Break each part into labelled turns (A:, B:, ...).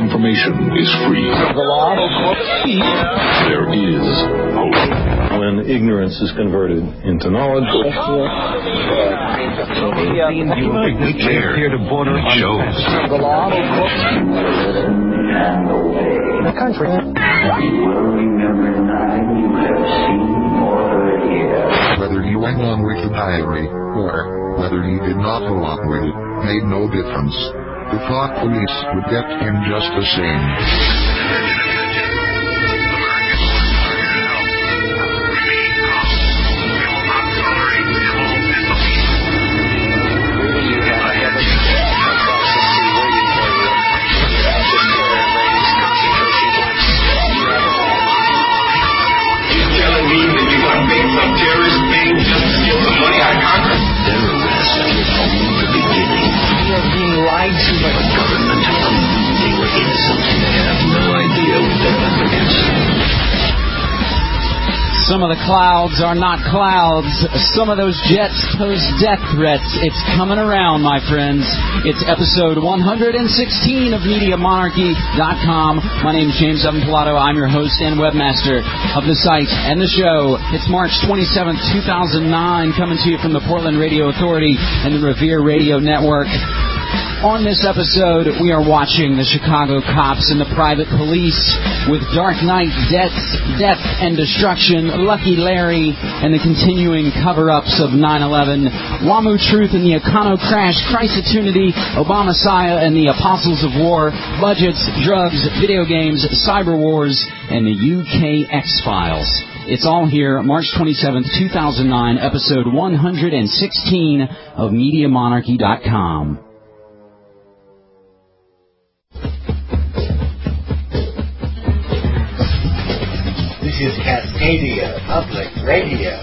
A: information is free. There is hope.
B: When ignorance is converted into knowledge.
A: There to border shows.
C: The country.
D: You will remember nothing you have seen or heard here.
E: Whether you went on with the diary, or whether you did not go on with it, made no difference. The thought police would get him just the same.
F: Some of the clouds are not clouds. Some of those jets pose death threats. It's coming around, my friends. It's episode 116 of MediaMonarchy.com. My name is James Evan Pilato. I'm your host and webmaster of the site and the show. It's March 27th, 2009, coming to you from the Portland Radio Authority and the Revere Radio Network. On this episode, we are watching the Chicago cops and the private police with Dark Knight, Death and Destruction, Lucky Larry, and the continuing cover-ups of 9/11, WAMU Truth and the Econo Crash, Christotunity, Obama-Siah and the Apostles of War, budgets, drugs, video games, cyber wars, and the UK X-Files. It's all here, March 27th, 2009, episode 116 of MediaMonarchy.com.
G: This is Cascadia Public Radio.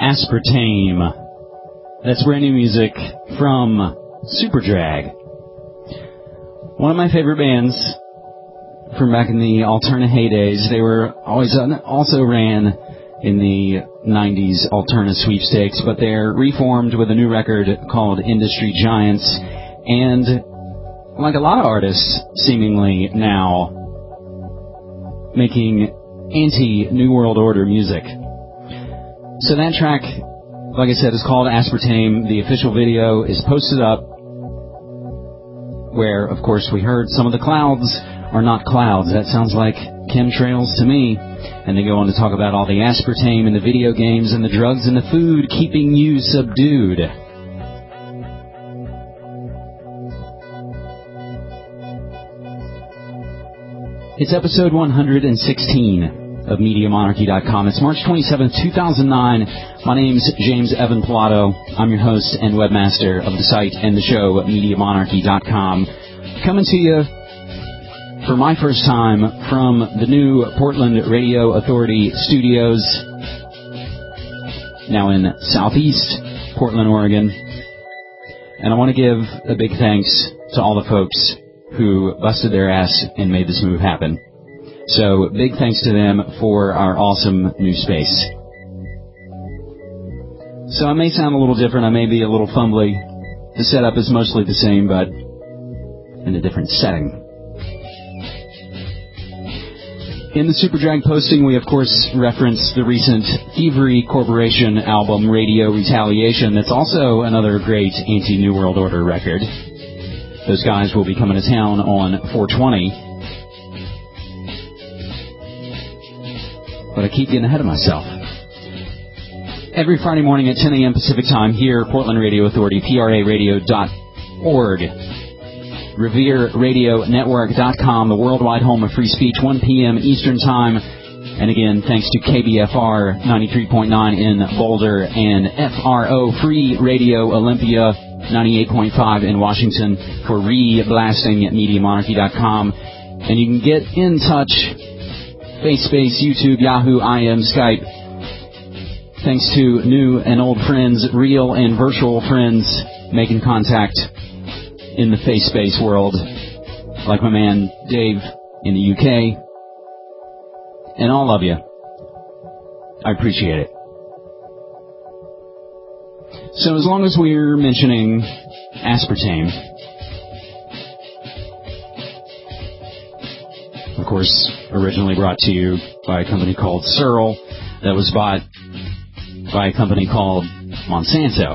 F: Aspartame. That's brand new music from Superdrag. One of my favorite bands from back in the Alterna heydays. They were always also ran in the 90s Alterna sweepstakes, but they're reformed with a new record called Industry Giants. And like a lot of artists, seemingly now, making anti-New World Order music. So that track, like I said, is called Aspartame. The official video is posted up, where, of course, we heard some of the clouds are not clouds. That sounds like chemtrails to me. And they go on to talk about all the aspartame in the video games and the drugs and the food keeping you subdued. It's episode 116 of MediaMonarchy.com. It's March 27th, 2009. My name's James Evan Pilato. I'm your host and webmaster of the site and the show at MediaMonarchy.com. Coming to you for my first time from the new Portland Radio Authority studios, now in Southeast Portland, Oregon. And I want to give a big thanks to all the folks who busted their ass and made this move happen. So big thanks to them for our awesome new space. So I may sound a little different, I may be a little fumbly. The setup is mostly the same, but in a different setting. In the Superdrag posting, we of course reference the recent Thievery Corporation album, Radio Retaliation. That's also another great anti-New World Order record. Those guys will be coming to town on 420. But I keep getting ahead of myself. Every Friday morning at 10 a.m. Pacific Time here, Portland Radio Authority, PRAradio.org. RevereRadioNetwork.com, the worldwide home of free speech, 1 p.m. Eastern Time. And again, thanks to KBFR 93.9 in Boulder and FRO Free Radio Olympia 98.5 in Washington for re-blasting at MediaMonarchy.com. And you can get in touch, FaceSpace, YouTube, Yahoo, IM, Skype. Thanks to new and old friends, real and virtual friends, making contact in the face space world, like my man Dave in the UK, and all of you. I appreciate it. So as long as we're mentioning aspartame, of course, originally brought to you by a company called Searle, that was bought by a company called Monsanto.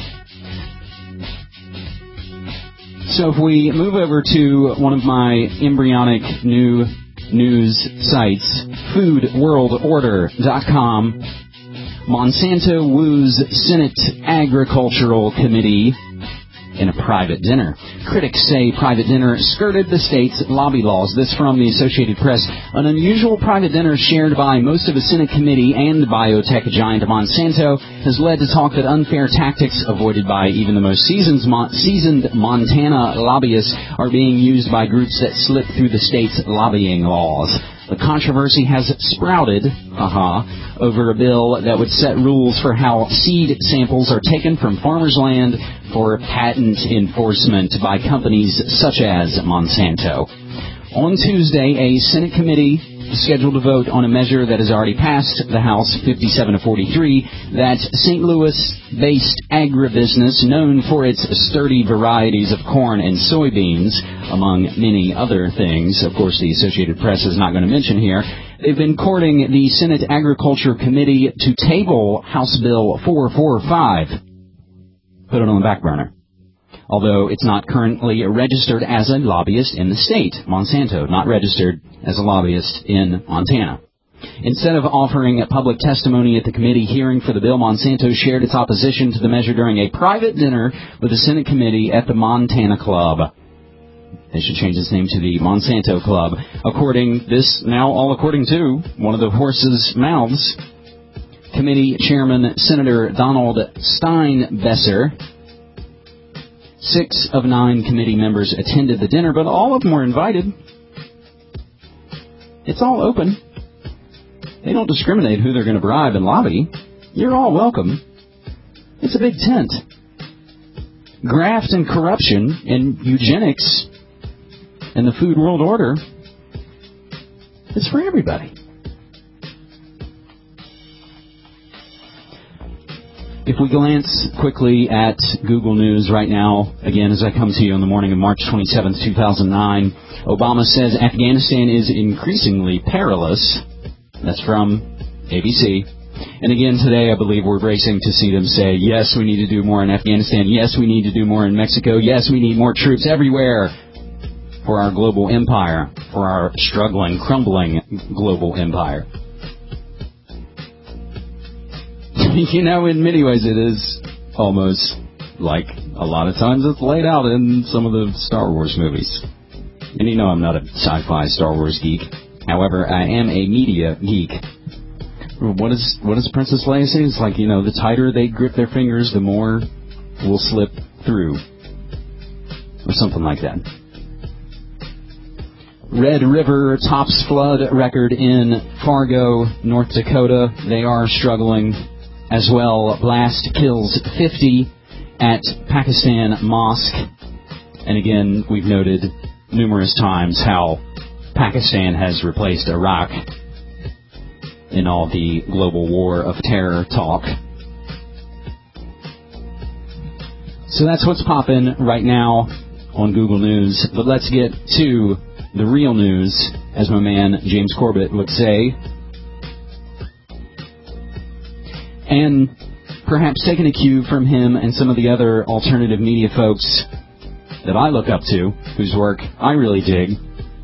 F: So if we move over to one of my embryonic new news sites, foodworldorder.com, Monsanto woos Senate Agricultural Committee in a private dinner. Critics say private dinner skirted the state's lobby laws. This from the Associated Press. An unusual private dinner shared by most of the Senate committee and biotech giant Monsanto has led to talk that unfair tactics avoided by even the most seasoned Montana lobbyists are being used by groups that slip through the state's lobbying laws. The controversy has sprouted, over a bill that would set rules for how seed samples are taken from farmers' land for patent enforcement by companies such as Monsanto. On Tuesday, a Senate committee is scheduled to vote on a measure that has already passed the House 57-43, that St. Louis-based agribusiness known for its sturdy varieties of corn and soybeans, among many other things, of course the Associated Press is not going to mention here. They've been courting the Senate Agriculture Committee to table House Bill 445. Put it on the back burner. Although it's not currently registered as a lobbyist in the state. Monsanto, not registered as a lobbyist in Montana. Instead of offering a public testimony at the committee hearing for the bill, Monsanto shared its opposition to the measure during a private dinner with the Senate committee at the Montana Club. They should change its name to the Monsanto Club. According to one of the horse's mouths, committee chairman Senator Donald Steinbesser. 6 of 9 committee members attended the dinner, but all of them were invited. It's all open. They don't discriminate who they're going to bribe and lobby. You're all welcome. It's a big tent. Graft and corruption and eugenics and the Food World Order, it's for everybody. If we glance quickly at Google News right now, again, as I come to you on the morning of March 27th, 2009, Obama says Afghanistan is increasingly perilous. That's from ABC. And again, today, I believe we're racing to see them say, yes, we need to do more in Afghanistan. Yes, we need to do more in Mexico. Yes, we need more troops everywhere for our global empire, for our struggling, crumbling global empire. You know, in many ways it is almost like a lot of times it's laid out in some of the Star Wars movies. And you know I'm not a sci-fi Star Wars geek. However, I am a media geek. What does Princess Leia say? It's like, you know, the tighter they grip their fingers, the more will slip through. Or something like that. Red River tops flood record in Fargo, North Dakota. They are struggling as well. Blast kills 50 at Pakistan mosque. And again, we've noted numerous times how Pakistan has replaced Iraq in all the global war of terror talk. So that's what's popping right now on Google News. But let's get to the real news, as my man James Corbett would say. And perhaps taking a cue from him and some of the other alternative media folks that I look up to, whose work I really dig.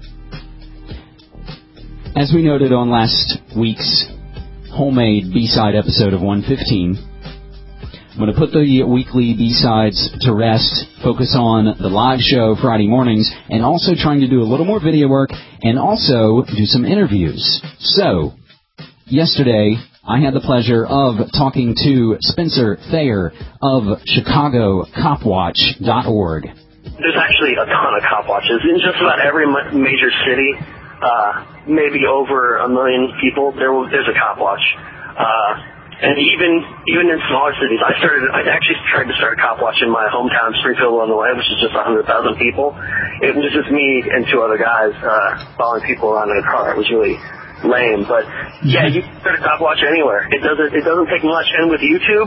F: As we noted on last week's homemade B-side episode of 115, I'm going to put the weekly B-sides to rest, focus on the live show Friday mornings, and also trying to do a little more video work and also do some interviews. So, yesterday, I had the pleasure of talking to Spencer Thayer of ChicagoCopWatch.org.
H: There's actually a ton of cop watches in just about every major city. Maybe over 1 million people. There's a cop watch. And even in smaller cities, I actually tried to start a cop watch in my hometown, Springfield, Illinois, which is just 100,000 people. It was just me and 2 other guys following people around in a car. It was really lame, but yeah, you can start a cop watch anywhere. It doesn't take much, and with YouTube,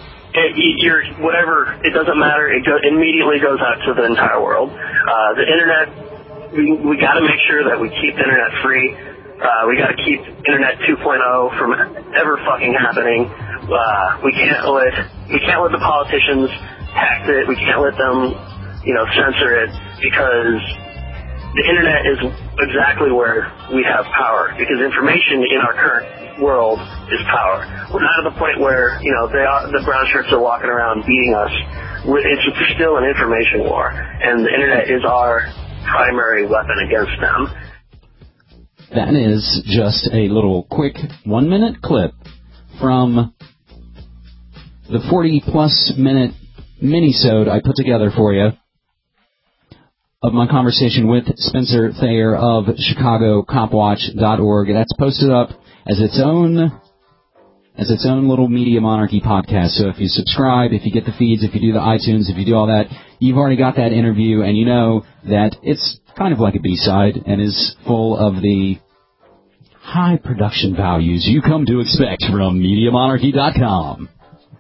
H: it doesn't matter. It immediately goes out to the entire world. The internet, we got to make sure that we keep the internet free. We got to keep Internet 2.0 from ever fucking happening. We can't let the politicians tax it. We can't let them, censor it, because the internet is exactly where we have power. Because information in our current world is power. We're not at the point where the brown shirts are walking around beating us. It's still an information war, and the internet is our primary weapon against them.
F: That is just a little quick 1-minute clip from the 40-plus minute mini-sode I put together for you of my conversation with Spencer Thayer of ChicagoCopWatch.org. That's posted up as its own little Media Monarchy podcast. So if you subscribe, if you get the feeds, if you do the iTunes, if you do all that, you've already got that interview, and you know that it's kind of like a B-side and is full of the high production values you come to expect from MediaMonarchy.com.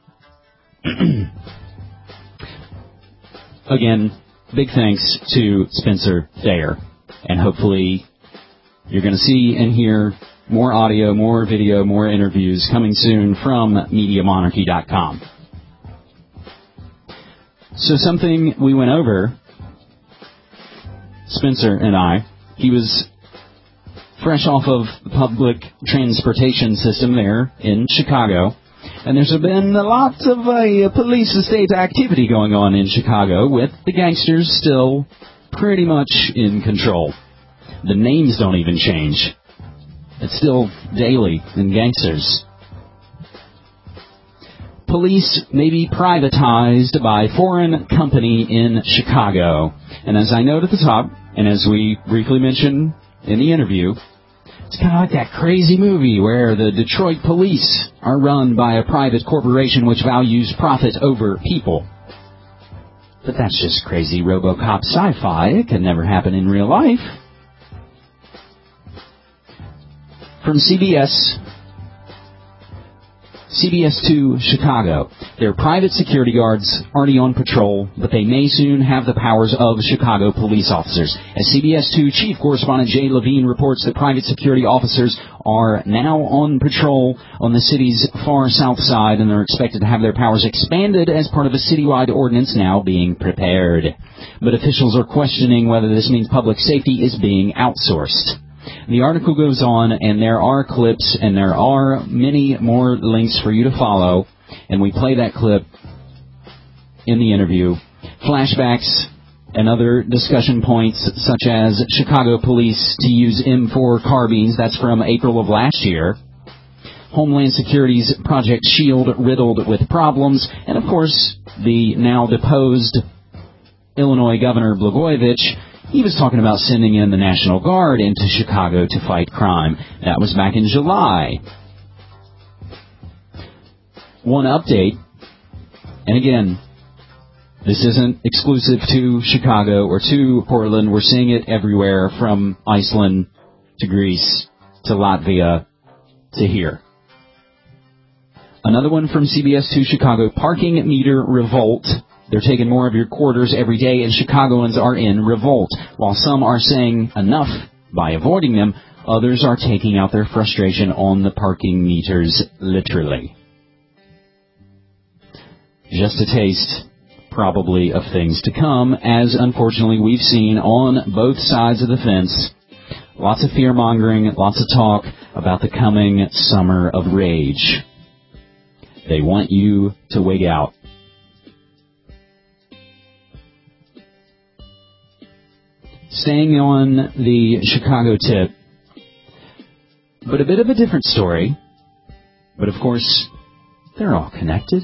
F: Again, big thanks to Spencer Thayer, and hopefully you're going to see and hear more audio, more video, more interviews coming soon from MediaMonarchy.com. So something we went over, Spencer and I, he was fresh off of the public transportation system there in Chicago, and there's been lots of police estate activity going on in Chicago, with the gangsters still pretty much in control. The names don't even change. It's still Daley and gangsters. Police may be privatized by foreign company in Chicago. And as I note at the top, and as we briefly mentioned in the interview, It's kind of like that crazy movie where the Detroit police are run by a private corporation which values profit over people. But that's just crazy RoboCop sci-fi. It could never happen in real life. From CBS2 Chicago. Their private security guards already on patrol, but they may soon have the powers of Chicago police officers. As CBS2 chief correspondent Jay Levine reports that private security officers are now on patrol on the city's far south side, and they're expected to have their powers expanded as part of a citywide ordinance now being prepared. But officials are questioning whether this means public safety is being outsourced. The article goes on, and there are clips, and there are many more links for you to follow, and we play that clip in the interview. Flashbacks and other discussion points, such as Chicago police to use M4 carbines, that's from April of last year. Homeland Security's Project Shield riddled with problems, and of course, the now deposed Illinois Governor Blagojevich. He was talking about sending in the National Guard into Chicago to fight crime. That was back in July. One update, and again, this isn't exclusive to Chicago or to Portland. We're seeing it everywhere, from Iceland to Greece to Latvia to here. Another one from CBS2 Chicago, parking meter revolt. They're taking more of your quarters every day, and Chicagoans are in revolt. While some are saying enough by avoiding them, others are taking out their frustration on the parking meters, literally. Just a taste, probably, of things to come, as unfortunately we've seen on both sides of the fence. Lots of fear-mongering, lots of talk about the coming summer of rage. They want you to wig out. Staying on the Chicago tip, but a bit of a different story. But of course, they're all connected.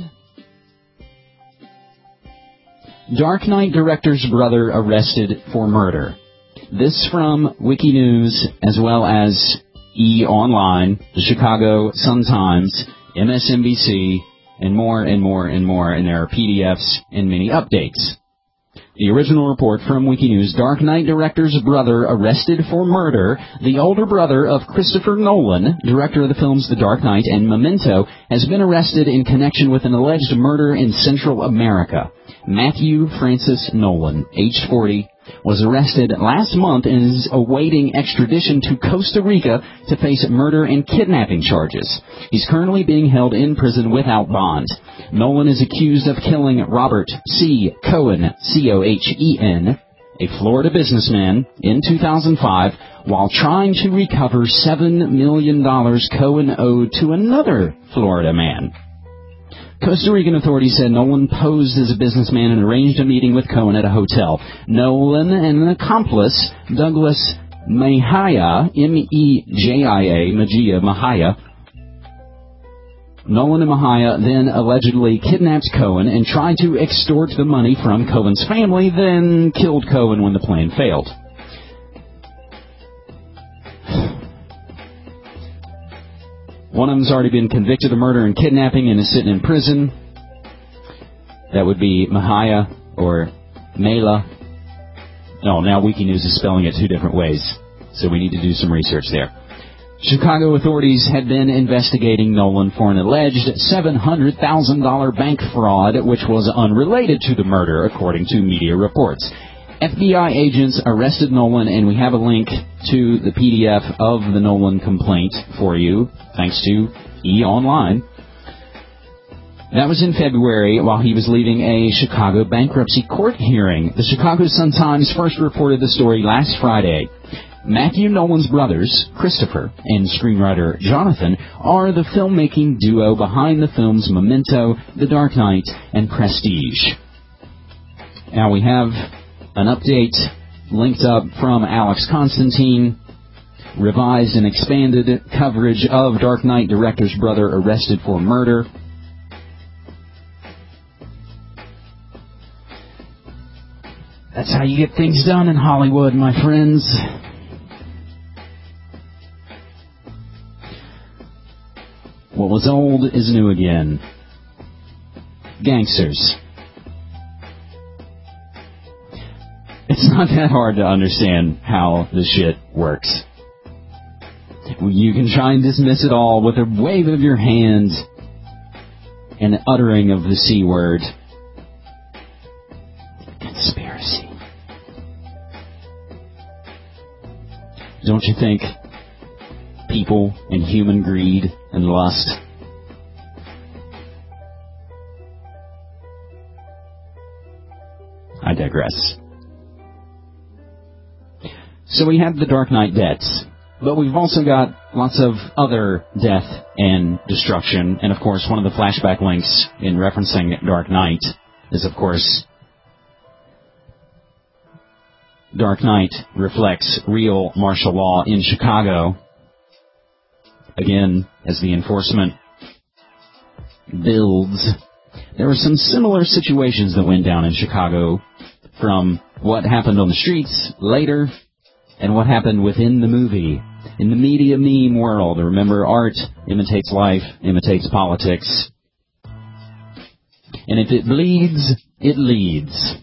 F: Dark Knight director's brother arrested for murder. This from Wikinews, as well as E! Online, the Chicago Sun-Times, MSNBC, and more and more and more, and there are PDFs and many updates. The original report from Wikinews, Dark Knight director's brother arrested for murder. The older brother of Christopher Nolan, director of the films The Dark Knight and Memento, has been arrested in connection with an alleged murder in Central America. Matthew Francis Nolan, aged 40, was arrested last month and is awaiting extradition to Costa Rica to face murder and kidnapping charges. He's currently being held in prison without bond. Nolan is accused of killing Robert C. Cohen, C-O-H-E-N, a Florida businessman, in 2005, while trying to recover $7 million Cohen owed to another Florida man. Costa Rican authorities said Nolan posed as a businessman and arranged a meeting with Cohen at a hotel. Nolan and an accomplice, Douglas Mejia, M-E-J-I-A, Mejia, Nolan and Mejia then allegedly kidnapped Cohen and tried to extort the money from Cohen's family, then killed Cohen when the plan failed. One of them's already been convicted of murder and kidnapping and is sitting in prison. That would be Mejia or Mela. No, now Wikinews is spelling it two different ways, so we need to do some research there. Chicago authorities had been investigating Nolan for an alleged $700,000 bank fraud, which was unrelated to the murder, according to media reports. FBI agents arrested Nolan, and we have a link to the PDF of the Nolan complaint for you, thanks to E! Online. That was in February while he was leaving a Chicago bankruptcy court hearing. The Chicago Sun-Times first reported the story last Friday. Matthew Nolan's brothers, Christopher and screenwriter Jonathan, are the filmmaking duo behind the films Memento, The Dark Knight, and Prestige. Now we have an update linked up from Alex Constantine, revised and expanded coverage of Dark Knight director's brother arrested for murder. That's how you get things done in Hollywood, my friends. What was old is new again. Gangsters. It's not that hard to understand how this shit works. You can try and dismiss it all with a wave of your hand and an uttering of the C word. Conspiracy. Don't you think people and human greed and lust I digress. So we have the Dark Knight deaths, but we've also got lots of other death and destruction, and of course one of the flashback links in referencing Dark Knight is, of course, Dark Knight reflects real martial law in Chicago. Again, as the enforcement builds, there were some similar situations that went down in Chicago, from what happened on the streets later and what happened within the movie. In the media meme world, remember, art imitates life, imitates politics. And if it bleeds, it leads.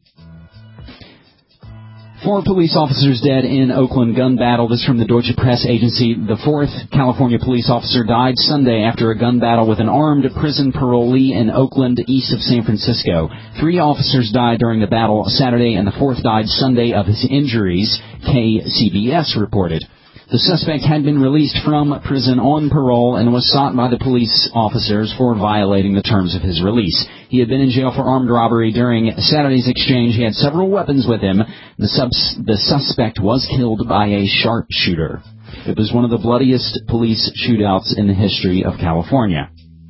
F: 4 police officers dead in Oakland gun battle. This from the Deutsche Press Agency. The 4th California police officer died Sunday after a gun battle with an armed prison parolee in Oakland, east of San Francisco. 3 officers died during the battle Saturday, and the 4th died Sunday of his injuries, KCBS reported. The suspect had been released from prison on parole and was sought by the police officers for violating the terms of his release. He had been in jail for armed robbery during Saturday's exchange. He had several weapons with him. The suspect was killed by a sharpshooter. It was one of the bloodiest police shootouts in the history of California.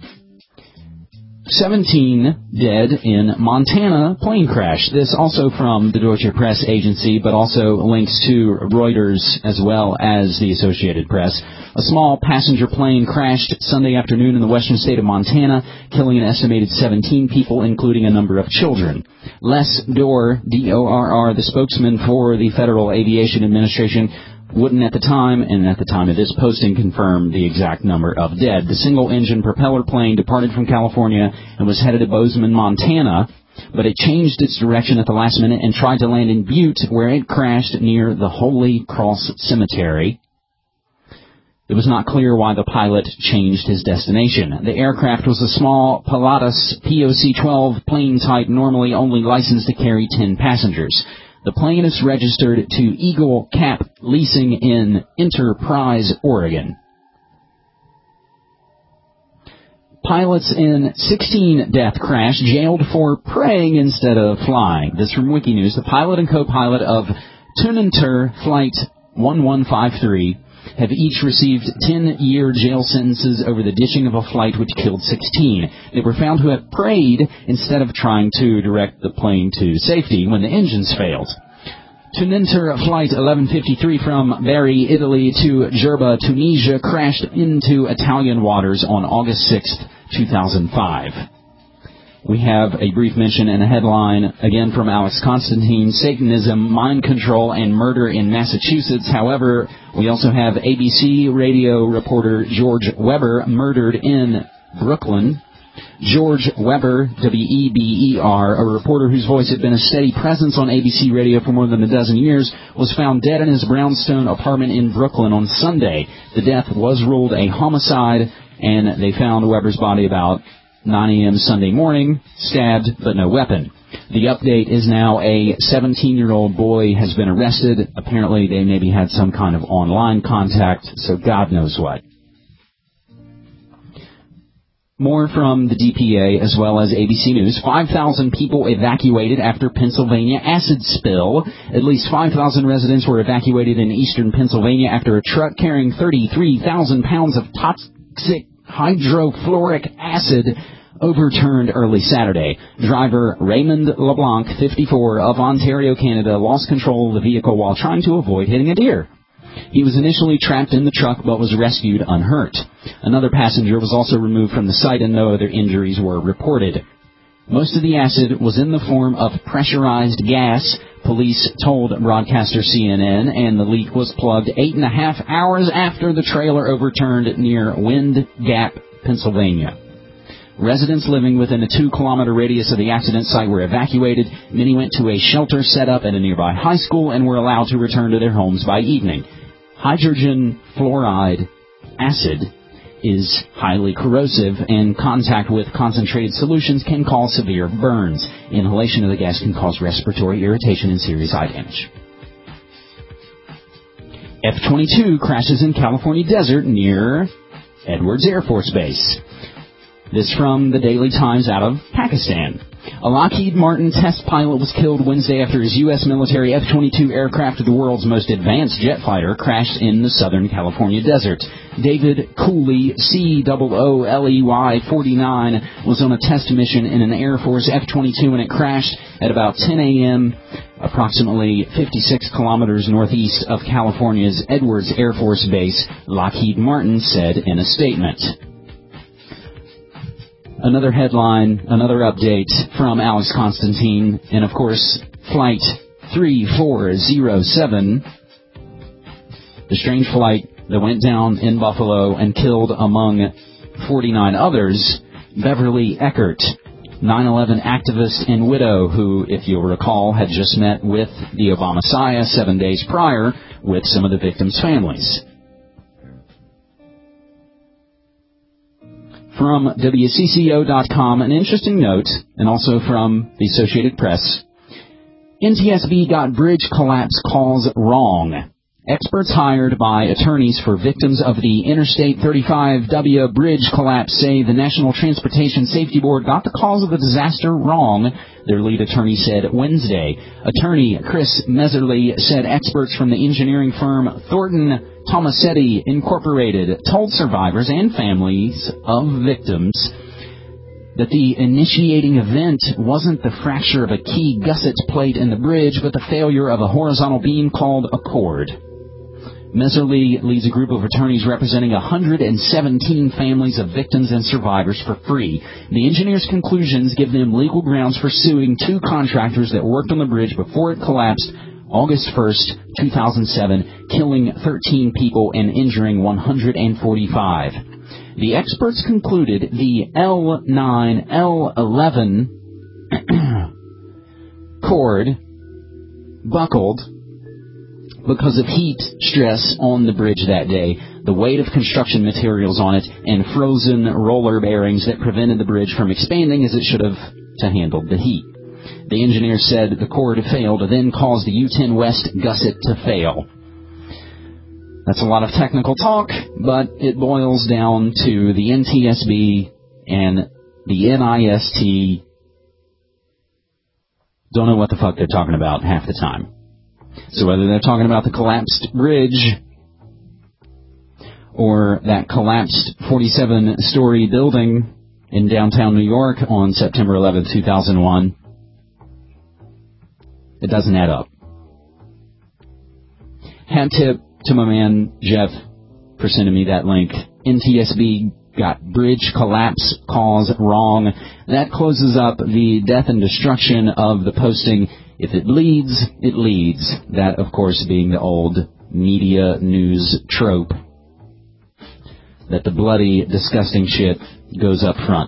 F: 17 dead in Montana plane crash. This also from the Deutsche Press Agency, but also links to Reuters as well as the Associated Press. A small passenger plane crashed Sunday afternoon in the western state of Montana, killing an estimated 17 people, including a number of children. Les Dorr, D-O-R-R, the spokesman for the Federal Aviation Administration, wouldn't at the time, and at the time of this posting, confirm the exact number of dead. The single-engine propeller plane departed from California and was headed to Bozeman, Montana, but it changed its direction at the last minute and tried to land in Butte, where it crashed near the Holy Cross Cemetery. It was not clear why the pilot changed his destination. The aircraft was a small Pilatus POC-12 plane type, normally only licensed to carry 10 passengers. The plane is registered to Eagle Cap Leasing in Enterprise, Oregon. Pilots in 16-death crash jailed for praying instead of flying. This from Wikinews. The pilot and co-pilot of Tunenter Flight 1153 have each received 10-year jail sentences over the ditching of a flight which killed 16. They were found to have prayed instead of trying to direct the plane to safety when the engines failed. Tunenter Flight 1153 from Bari, Italy to Jerba, Tunisia crashed into Italian waters on August 6th, 2005. We have a brief mention and a headline, again from Alex Constantine, Satanism, Mind Control, and Murder in Massachusetts. However, we also have ABC radio reporter George Weber murdered in Brooklyn. George Weber, W-E-B-E-R, a reporter whose voice had been a steady presence on ABC radio for more than a dozen years, was found dead in his brownstone apartment in Brooklyn on Sunday. The death was ruled a homicide, and they found Weber's body about 9 a.m. Sunday morning, stabbed but no weapon. The update is now a 17-year-old boy has been arrested. Apparently they maybe had some kind of online contact, so God knows what. More from the DPA as well as ABC News. 5,000 people evacuated after Pennsylvania acid spill. At least 5,000 residents were evacuated in eastern Pennsylvania after a truck carrying 33,000 pounds of toxic hydrofluoric acid overturned early Saturday. Driver Raymond LeBlanc, 54, of Ontario, Canada, lost control of the vehicle while trying to avoid hitting a deer. He was initially trapped in the truck but was rescued unhurt. Another passenger was also removed from the site and no other injuries were reported. Most of the acid was in the form of pressurized gas, police told broadcaster CNN, and the leak was plugged 8.5 hours after the trailer overturned near Wind Gap, Pennsylvania. Residents living within a 2-kilometer radius of the accident site were evacuated. Many went to a shelter set up at a nearby high school and were allowed to return to their homes by evening. Hydrogen fluoride acid is highly corrosive, and contact with concentrated solutions can cause severe burns. Inhalation of the gas can cause respiratory irritation and serious eye damage. F-22 crashes in California desert near Edwards Air Force Base. This from the Daily Times out of Pakistan. A Lockheed Martin test pilot was killed Wednesday after his U.S. military F-22 aircraft, the world's most advanced jet fighter, crashed in the Southern California desert. David Cooley, COOLEY-49, was on a test mission in an Air Force F-22 when it crashed at about 10 a.m., approximately 56 kilometers northeast of California's Edwards Air Force Base, Lockheed Martin said in a statement. Another headline, another update from Alex Constantine, and of course, Flight 3407, the strange flight that went down in Buffalo and killed, among 49 others, Beverly Eckert, 9/11 activist and widow who, if you'll recall, had just met with the Obama-Messiah 7 days prior with some of the victims' families. From WCCO.com, an interesting note, and also from the Associated Press. NTSB got bridge collapse calls wrong. Experts hired by attorneys for victims of the Interstate 35W bridge collapse say the National Transportation Safety Board got the cause of the disaster wrong, their lead attorney said Wednesday. Attorney Chris Meserly said experts from the engineering firm Thornton Tomasetti Incorporated told survivors and families of victims that the initiating event wasn't the fracture of a key gusset plate in the bridge, but the failure of a horizontal beam called a cord. Meserly leads a group of attorneys representing 117 families of victims and survivors for free. The engineers' conclusions give them legal grounds for suing 2 contractors that worked on the bridge before it collapsed August 1st, 2007, killing 13 people and injuring 145. The experts concluded the L9, L11 cord buckled because of heat stress on the bridge that day, the weight of construction materials on it, and frozen roller bearings that prevented the bridge from expanding as it should have to handle the heat. The engineer said the cord failed, then caused the U-10 West gusset to fail. That's a lot of technical talk, but it boils down to the NTSB and the NIST don't know what the fuck they're talking about half the time. So whether they're talking about the collapsed bridge or that collapsed 47-story building in downtown New York on September 11, 2001, it doesn't add up. Hat tip to my man Jeff for sending me that link. NTSB got bridge collapse cause wrong. That closes up the death and destruction of the posting. If it bleeds, it leads. That, of course, being the old media news trope that the bloody, disgusting shit goes up front.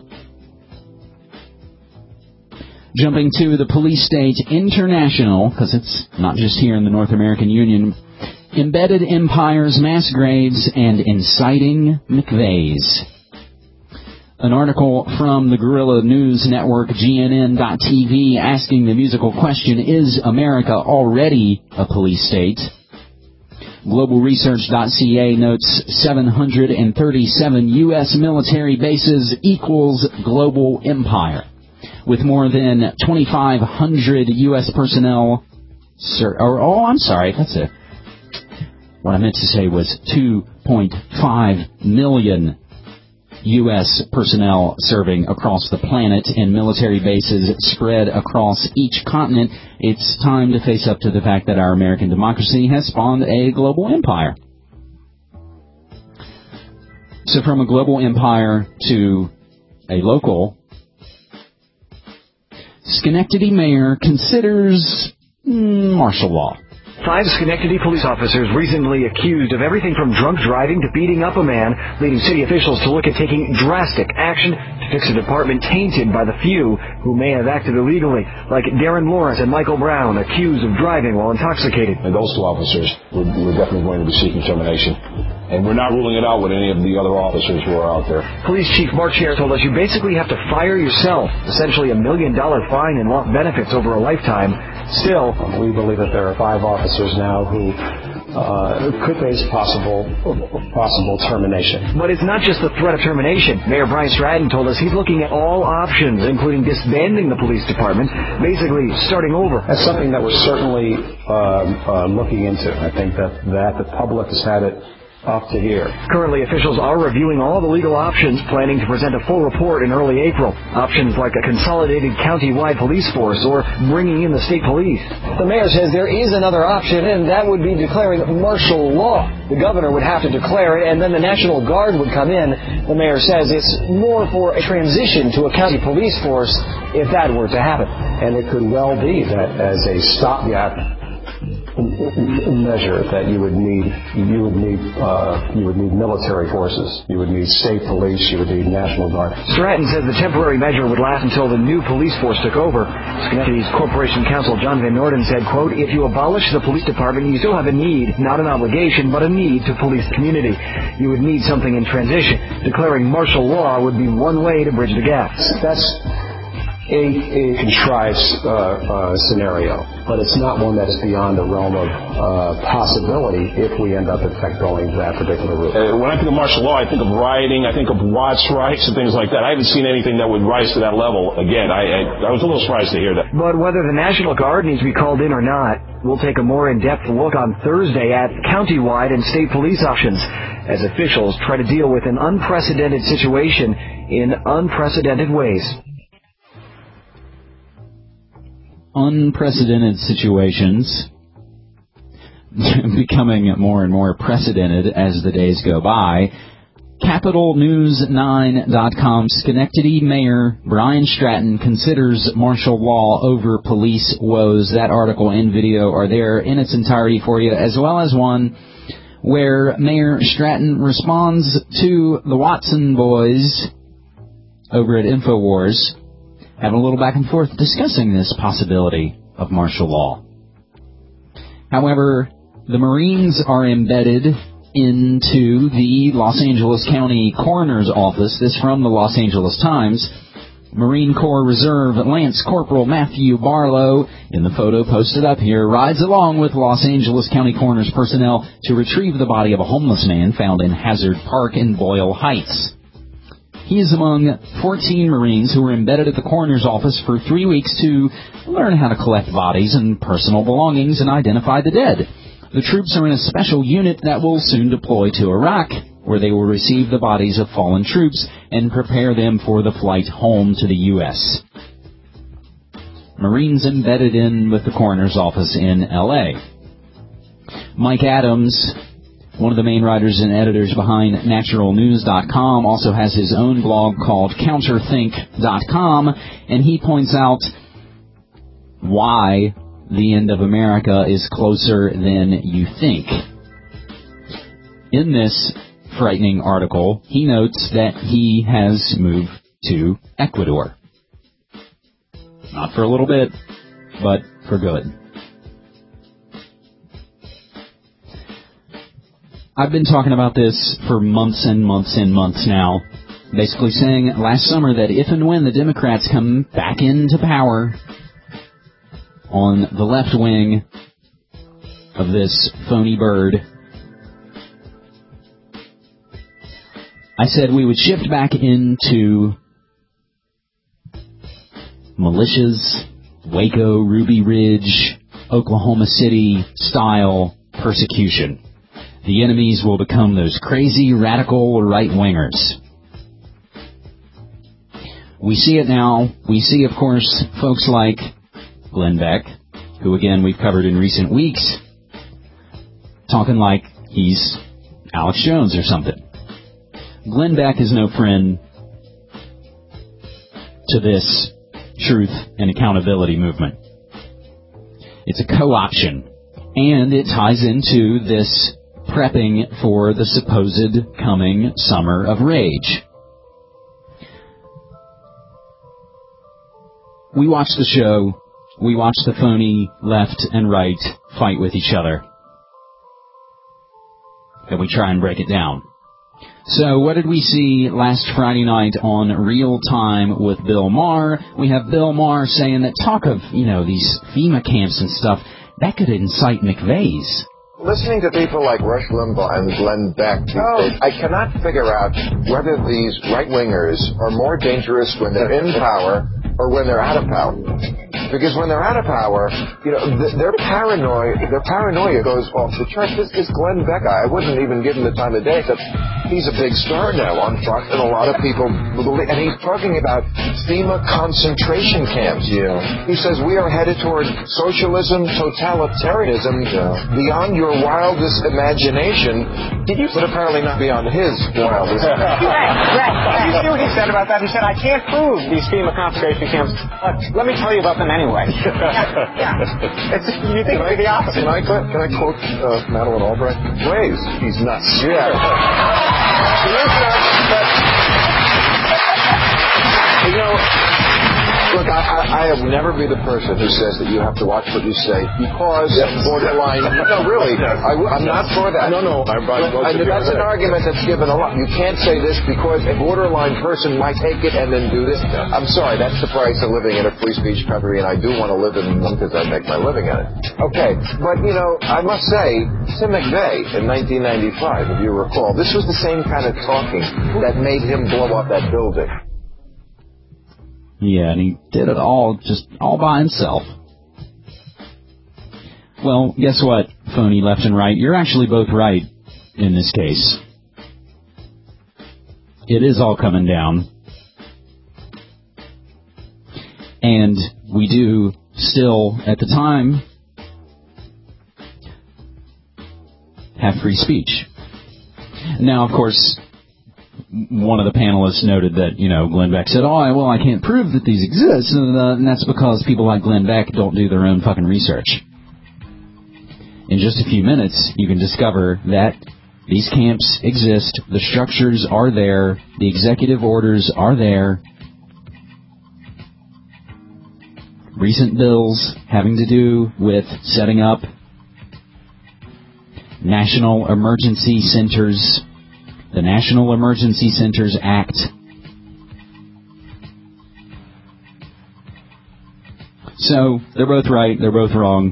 F: Jumping to the police state international, because it's not just here in the North American Union. Embedded empires, mass graves, and inciting McVeighs. An article from the Guerrilla News Network, GNN.TV, asking the musical question, is America already a police state? GlobalResearch.ca notes 737 U.S. military bases equals global empire. With more than 2,500 U.S. personnel, what I meant to say was 2.5 million U.S. personnel serving across the planet and military bases spread across each continent, it's time to face up to the fact that our American democracy has spawned a global empire. So from a global empire to a local, Schenectady mayor considers martial law.
I: 5 Schenectady police officers recently accused of everything from drunk driving to beating up a man, leading city officials to look at taking drastic action to fix a department tainted by the few who may have acted illegally, like Darren Lawrence and Michael Brown, accused of driving while intoxicated.
J: And those 2 officers we're definitely going to be seeking termination. And we're not ruling it out with any of the other officers who are out there.
I: Police Chief Mark Scher told us you basically have to fire yourself, essentially $1 million fine and lost benefits over a lifetime. Still,
K: we believe that there are 5 officers now who could face possible termination.
I: But it's not just the threat of termination. Mayor Brian Stratton told us he's looking at all options, including disbanding the police department, basically starting over.
K: That's something that we're certainly looking into. I think that the public has had it up to here.
I: Currently, officials are reviewing all the legal options, planning to present a full report in early April. Options like a consolidated county-wide police force or bringing in the state police.
L: The mayor says there is another option, and that would be declaring martial law. The governor would have to declare it, and then the National Guard would come in. The mayor says it's more for a transition to a county police force if that were to happen.
K: And it could well be that as a stopgap measure that you would need military forces, you would need state police, you would need National Guard.
I: Stratton says the temporary measure would last until the new police force took over. Schenectady's Corporation Counsel John Van Norden said, quote, "If you abolish the police department, you still have a need, not an obligation, but a need to police the community. You would need something in transition. Declaring martial law would be one way to bridge the gap."
K: That's a contrived scenario, but it's not one that is beyond the realm of possibility if we end up, in fact, going that particular route.
J: When I think of martial law, I think of rioting, I think of Watts' rights and things like that. I haven't seen anything that would rise to that level. Again, I was a little surprised to hear that.
I: But whether the National Guard needs to be called in or not, we'll take a more in-depth look on Thursday at county-wide and state police options as officials try to deal with an unprecedented situation in unprecedented ways.
F: Unprecedented situations becoming more and more precedented as the days go by. CapitalNews9.com, Schenectady Mayor Brian Stratton considers martial law over police woes. That article and video are there in its entirety for you, as well as one where Mayor Stratton responds to the Watson boys over at InfoWars, having a little back and forth discussing this possibility of martial law. However, the Marines are embedded into the Los Angeles County Coroner's Office. This from the Los Angeles Times. Marine Corps Reserve Lance Corporal Matthew Barlow, in the photo posted up here, rides along with Los Angeles County Coroner's personnel to retrieve the body of a homeless man found in Hazard Park in Boyle Heights. He is among 14 Marines who were embedded at the coroner's office for 3 weeks to learn how to collect bodies and personal belongings and identify the dead. The troops are in a special unit that will soon deploy to Iraq, where they will receive the bodies of fallen troops and prepare them for the flight home to the U.S. Marines embedded in with the coroner's office in L.A. Mike Adams, one of the main writers and editors behind naturalnews.com, also has his own blog called counterthink.com, and he points out why the end of America is closer than you think. In this frightening article, he notes that he has moved to Ecuador. Not for a little bit, but for good. I've been talking about this for months and months and months now, basically saying last summer that if and when the Democrats come back into power on the left wing of this phony bird, I said we would shift back into militias, Waco, Ruby Ridge, Oklahoma City style persecution. The enemies will become those crazy, radical right-wingers. We see it now. We see, of course, folks like Glenn Beck, who, again, we've covered in recent weeks, talking like he's Alex Jones or something. Glenn Beck is no friend to this truth and accountability movement. It's a co-option. And it ties into this prepping for the supposed coming summer of rage. We watch the show. We watch the phony left and right fight with each other. And we try and break it down. So what did we see last Friday night on Real Time with Bill Maher? We have Bill Maher saying that talk of, these FEMA camps and stuff, that could incite McVeigh's.
M: Listening to people like Rush Limbaugh and Glenn Beck, I cannot figure out whether these right-wingers are more dangerous when they're in power or when they're out of power. Because when they're out of power, their paranoia goes off the charts. This Glenn Beck guy, I wouldn't even give him the time of day, except he's a big star now on Fox, and a lot of people believe, and he's talking about FEMA concentration camps. Yeah. He says we are headed toward socialism, totalitarianism, beyond your wildest imagination. But apparently not beyond his wildest.
N: Right. You see what he said about that? He said, I can't prove these FEMA concentration camps. Let me tell you about them anyway. You think it'd be the opposite.
M: Can I quote Madeleine Albright? Ways. He's nuts. Yeah. Look, I have never been the person who says that you have to watch what you say because borderline. No, really, I'm not for that. No. That's an argument that's given a lot. You can't say this because a borderline person might take it and then do this. I'm sorry, that's the price of living in a free speech country, and I do want to live in one because I make my living in it. Okay, but I must say, Tim McVeigh in 1995, if you recall, this was the same kind of talking that made him blow up that building.
F: Yeah, and he did it all by himself. Well, guess what, phony left and right? You're actually both right in this case. It is all coming down. And we do still, at the time, have free speech. Now, of course, one of the panelists noted that, Glenn Beck said, I can't prove that these exist, and that's because people like Glenn Beck don't do their own fucking research. In just a few minutes, you can discover that these camps exist, the structures are there, the executive orders are there. Recent bills having to do with setting up national emergency centers, the National Emergency Centers Act. So, they're both right, they're both wrong.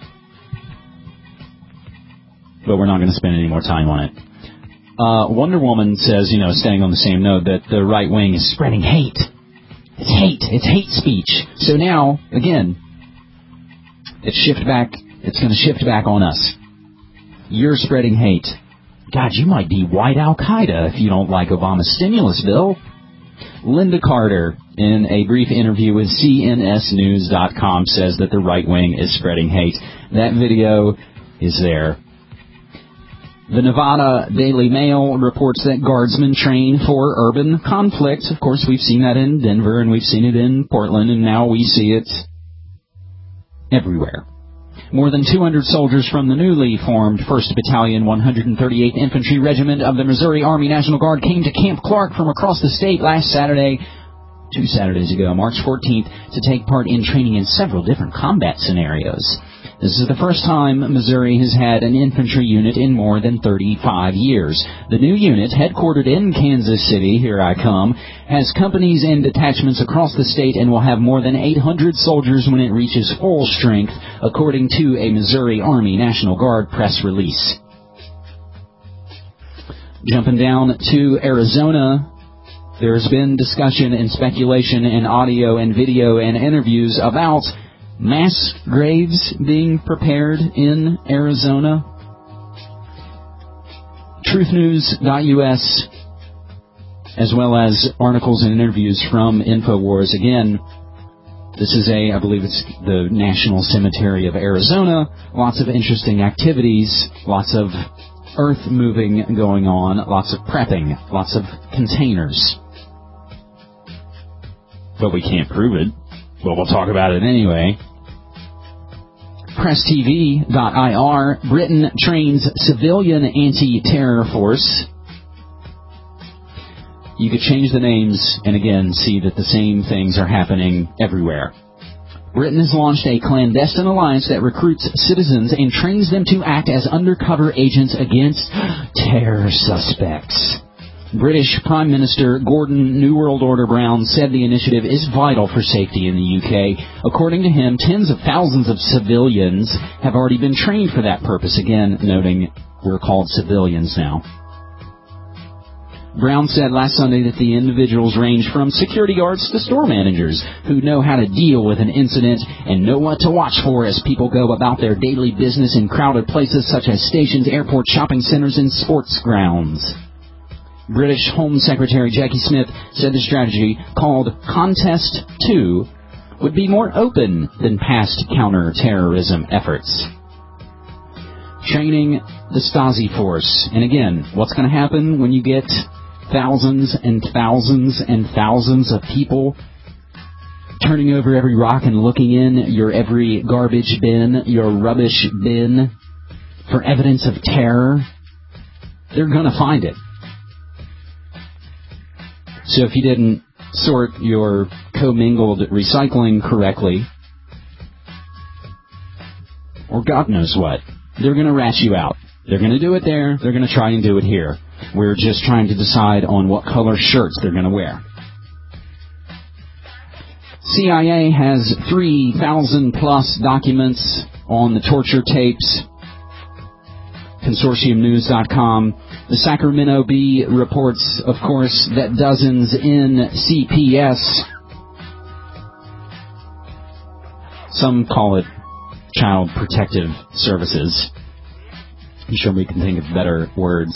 F: But we're not going to spend any more time on it. Wonder Woman says, staying on the same note, that the right wing is spreading hate. It's hate speech. So now, again, it's going to shift back on us. You're spreading hate. God, you might be white Al-Qaeda if you don't like Obama's stimulus bill. Linda Carter, in a brief interview with CNSnews.com, says that the right wing is spreading hate. That video is there. The Nevada Daily Mail reports that guardsmen train for urban conflict. Of course, we've seen that in Denver, and we've seen it in Portland, and now we see it everywhere. More than 200 soldiers from the newly formed 1st Battalion, 138th Infantry Regiment of the Missouri Army National Guard came to Camp Clark from across the state last Saturday, 2 Saturdays ago, March 14th, to take part in training in several different combat scenarios. This is the first time Missouri has had an infantry unit in more than 35 years. The new unit, headquartered in Kansas City, here I come, has companies and detachments across the state and will have more than 800 soldiers when it reaches full strength, according to a Missouri Army National Guard press release. Jumping down to Arizona, there's been discussion and speculation and audio and video and interviews about mass graves being prepared in Arizona. TruthNews.us, as well as articles and interviews from InfoWars. Again, this is I believe it's the National Cemetery of Arizona. Lots of interesting activities, lots of earth moving going on, lots of prepping, lots of containers. But we can't prove it. But we'll talk about it anyway. PressTV.ir, Britain trains civilian anti-terror force. You could change the names and again see that the same things are happening everywhere. Britain has launched a clandestine alliance that recruits citizens and trains them to act as undercover agents against terror suspects. British Prime Minister Gordon New World Order Brown said the initiative is vital for safety in the UK. According to him, tens of thousands of civilians have already been trained for that purpose, again noting we're called civilians now. Brown said last Sunday that the individuals range from security guards to store managers who know how to deal with an incident and know what to watch for as people go about their daily business in crowded places such as stations, airports, shopping centers, and sports grounds. British Home Secretary Jackie Smith said the strategy, called Contest 2, would be more open than past counter-terrorism efforts. Training the Stasi force. And again, what's going to happen when you get thousands and thousands and thousands of people turning over every rock and looking in your every garbage bin, your rubbish bin, for evidence of terror? They're going to find it. So if you didn't sort your commingled recycling correctly, or God knows what, they're going to rat you out. They're going to do it there. They're going to try and do it here. We're just trying to decide on what color shirts they're going to wear. CIA has 3,000 plus documents on the torture tapes. ConsortiumNews.com. The Sacramento Bee reports, of course, that dozens in CPS, some call it Child Protective Services. I'm sure we can think of better words.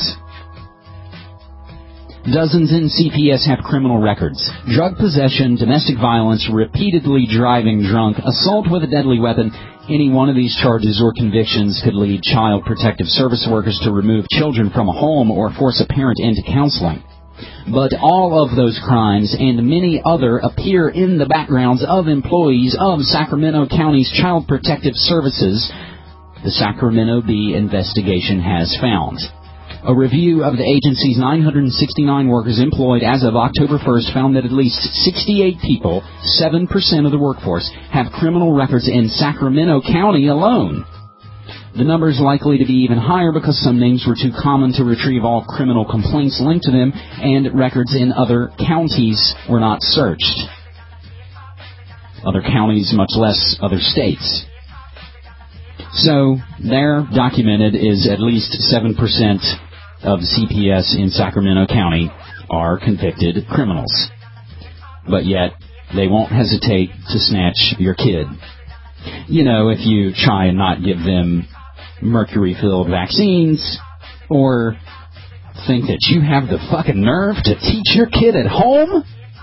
F: Dozens in CPS have criminal records. Drug possession, domestic violence, repeatedly driving drunk, assault with a deadly weapon. Any one of these charges or convictions could lead Child Protective Service workers to remove children from a home or force a parent into counseling. But all of those crimes and many other appear in the backgrounds of employees of Sacramento County's Child Protective Services, the Sacramento Bee investigation has found. A review of the agency's 969 workers employed as of October 1st found that at least 68 people, 7% of the workforce, have criminal records in Sacramento County alone. The number is likely to be even higher because some names were too common to retrieve all criminal complaints linked to them, and records in other counties were not searched. Other counties, much less other states. So, there, documented, is at least 7% of CPS in Sacramento County are convicted criminals. But yet, they won't hesitate to snatch your kid. You know, if you try and not give them mercury-filled vaccines, or think that you have the fucking nerve to teach your kid at home?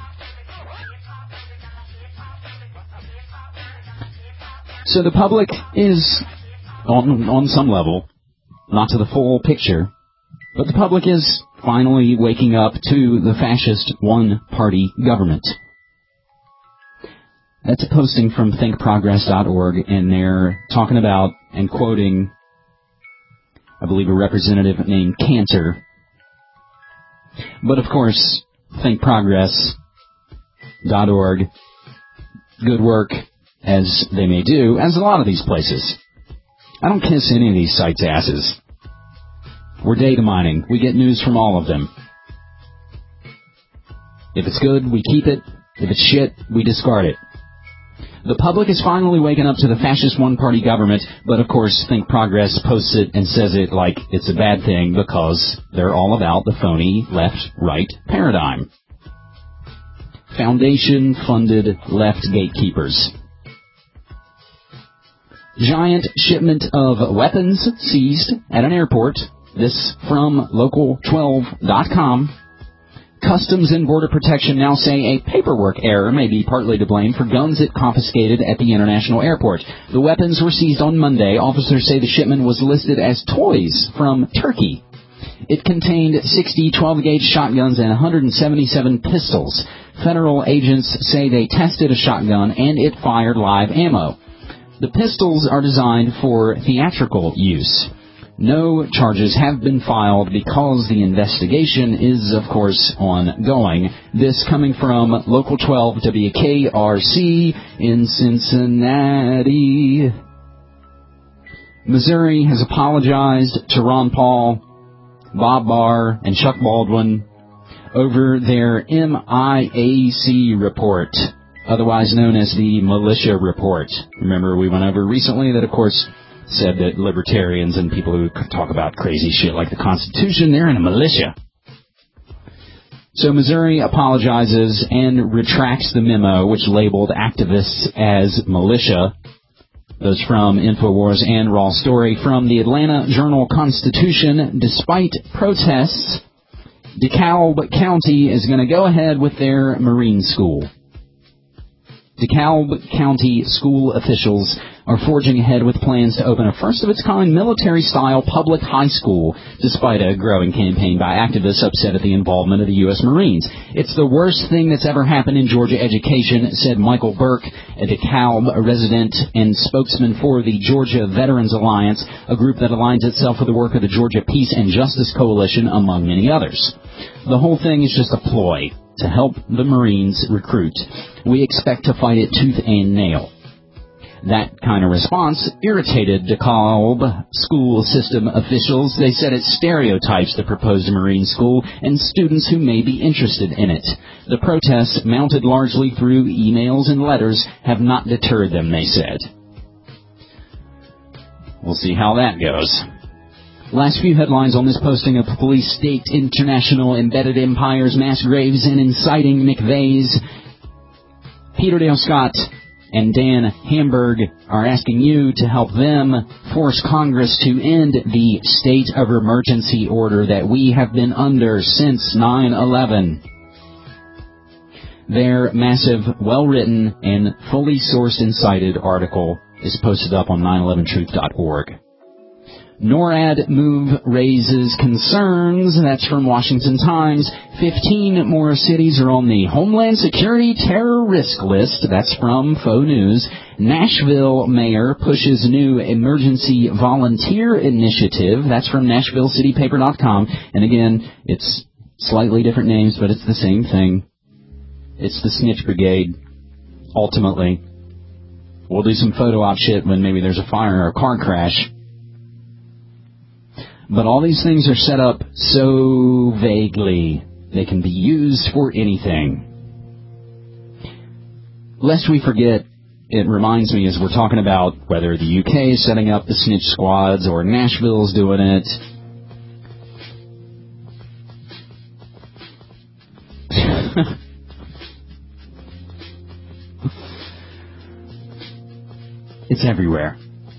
F: So the public is, on some level, not to the full picture, but the public is finally waking up to the fascist one-party government. That's a posting from thinkprogress.org, and they're talking about and quoting, I believe, a representative named Cantor. But of course, thinkprogress.org, good work as they may do, as a lot of these places. I don't kiss any of these sites' asses. We're data mining. We get news from all of them. If it's good, we keep it. If it's shit, we discard it. The public is finally waking up to the fascist one-party government, but of course Think Progress posts it and says it like it's a bad thing because they're all about the phony left-right paradigm. Foundation-funded left gatekeepers. Giant shipment of weapons seized at an airport. This from Local12.com. Customs and Border Protection now say a paperwork error may be partly to blame for guns it confiscated at the international airport. The weapons were seized on Monday. Officers say the shipment was listed as toys from Turkey. It contained 60 12-gauge shotguns and 177 pistols. Federal agents say they tested a shotgun and it fired live ammo. The pistols are designed for theatrical use. No charges have been filed because the investigation is, of course, ongoing. This coming from Local 12 WKRC in Cincinnati. Missouri has apologized to Ron Paul, Bob Barr, and Chuck Baldwin over their MIAC report, otherwise known as the Militia Report. Remember, we went over recently that, of course, said that libertarians and people who talk about crazy shit like the Constitution, they're in a militia. So Missouri apologizes and retracts the memo which labeled activists as militia. Those from InfoWars and Raw Story. From the Atlanta Journal-Constitution, despite protests, DeKalb County is going to go ahead with their Marine School. DeKalb County school officials are forging ahead with plans to open a first-of-its-kind military-style public high school, despite a growing campaign by activists upset at the involvement of the U.S. Marines. It's the worst thing that's ever happened in Georgia education, said Michael Burke, a DeKalb resident and spokesman for the Georgia Veterans Alliance, a group that aligns itself with the work of the Georgia Peace and Justice Coalition, among many others. The whole thing is just a ploy to help the Marines recruit. We expect to fight it tooth and nail. That kind of response irritated DeKalb school system officials. They said it stereotypes the proposed Marine school and students who may be interested in it. The protests, mounted largely through emails and letters, have not deterred them, they said. We'll see how that goes. Last few headlines on this posting of police state international embedded empires, mass graves, and inciting McVeighs. Peter Dale Scott and Dan Hamburg are asking you to help them force Congress to end the state of emergency order that we have been under since 9/11. Their massive, well-written, and fully sourced and cited article is posted up on 911truth.org. NORAD move raises concerns. That's from Washington Times. 15 more cities are on the Homeland Security terror risk list. That's from Faux News. Nashville mayor pushes new emergency volunteer initiative. That's from NashvilleCityPaper.com. And again, it's slightly different names, but it's the same thing. It's the Snitch Brigade, ultimately. We'll do some photo op shit when maybe there's a fire or a car crash. But all these things are set up so vaguely, they can be used for anything. Lest we forget, it reminds me as we're talking about whether the UK is setting up the snitch squads or Nashville's doing it. It's everywhere.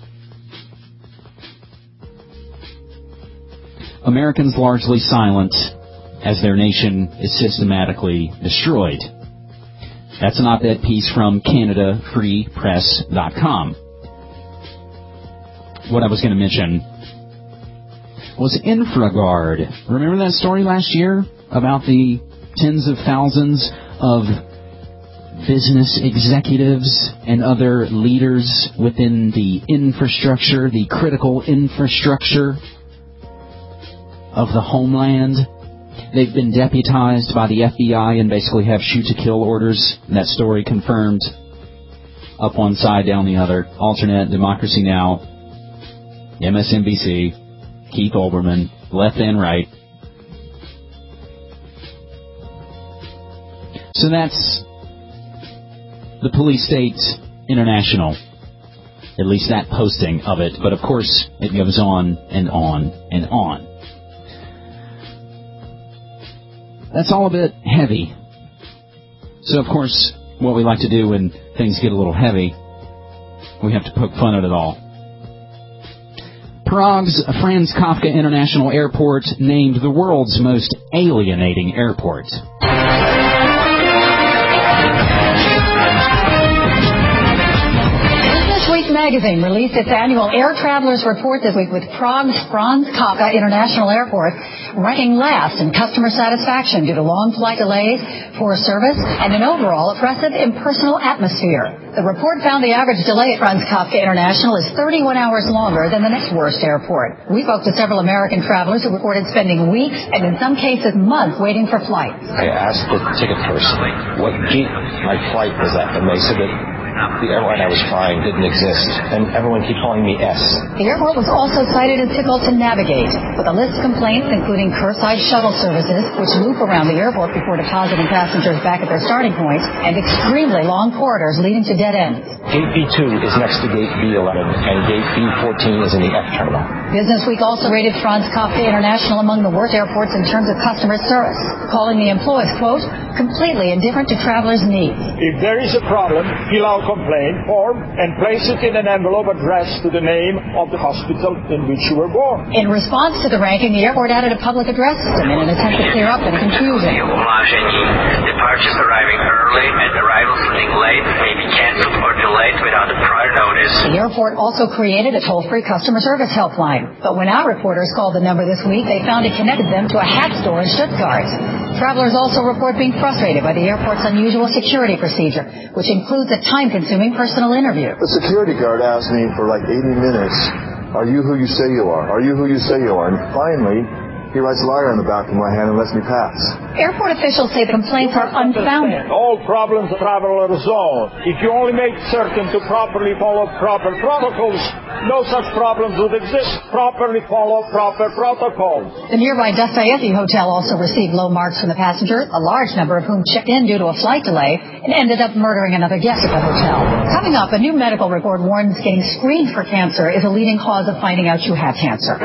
F: Americans largely silent as their nation is systematically destroyed. That's an op-ed piece from CanadaFreePress.com. What I was going to mention was InfraGard. Remember that story last year about the tens of thousands of business executives and other leaders within the infrastructure, the critical infrastructure of the homeland? They've been deputized by the FBI and basically have shoot-to-kill orders. That story confirmed. Up one side, down the other. Alternate, Democracy Now!, MSNBC, Keith Olbermann, left and right. So that's the Police State International. At least that posting of it. But of course, it goes on and on and on. That's all a bit heavy. So, of course, what we like to do when things get a little heavy, we have to poke fun at it all. Prague's Franz Kafka International Airport named the world's most alienating airport.
O: magazine released its annual Air Travelers Report this week with Prague's Franz Kafka International Airport ranking last in customer satisfaction due to long flight delays, poor service, and an overall oppressive, impersonal atmosphere. The report found the average delay at Franz Kafka International is 31 hours longer than the next worst airport. We spoke to several American travelers who reported spending weeks and in some cases months waiting for flights.
P: I asked the ticket person what gate my flight was at, and they said that the airline I was flying didn't exist, and everyone kept calling me S.
O: The airport was also cited as difficult to navigate, with a list of complaints including curbside shuttle services, which loop around the airport before depositing passengers back at their starting points, and extremely long corridors leading to dead ends.
P: Gate B2 is next to Gate B11, and Gate B14 is in the F terminal.
O: Business Week also rated Franz Kafka International among the worst airports in terms of customer service, calling the employees, quote, completely indifferent to travelers' needs.
Q: If there is a problem, fill out complaint form and place it in an envelope addressed to the name of the hospital in which you were born.
O: In response to the ranking, the airport added a public address system in an attempt to clear up any confusion.
R: Departures arriving early and arrivals running late may be canceled or delayed without a prior notice.
O: The airport also created a toll-free customer service helpline. But when our reporters called the number this week, they found it connected them to a hat store in Stuttgart. Travelers also report being frustrated by the airport's unusual security procedure, which includes a time-consuming personal interview.
S: The security guard asked me for like 80 minutes, are you who you say you are? Are you who you say you are? And finally, he writes liar on the back of my hand and lets me pass.
O: Airport officials say the complaints are unfounded.
Q: All problems are traveler zone. If you only make certain to properly follow proper protocols, no such problems would exist. Properly follow proper protocols.
O: The nearby Dostoevsky Hotel also received low marks from the passengers, a large number of whom checked in due to a flight delay and ended up murdering another guest at the hotel. Coming up, a new medical report warns getting screened for cancer is a leading cause of finding out you have cancer.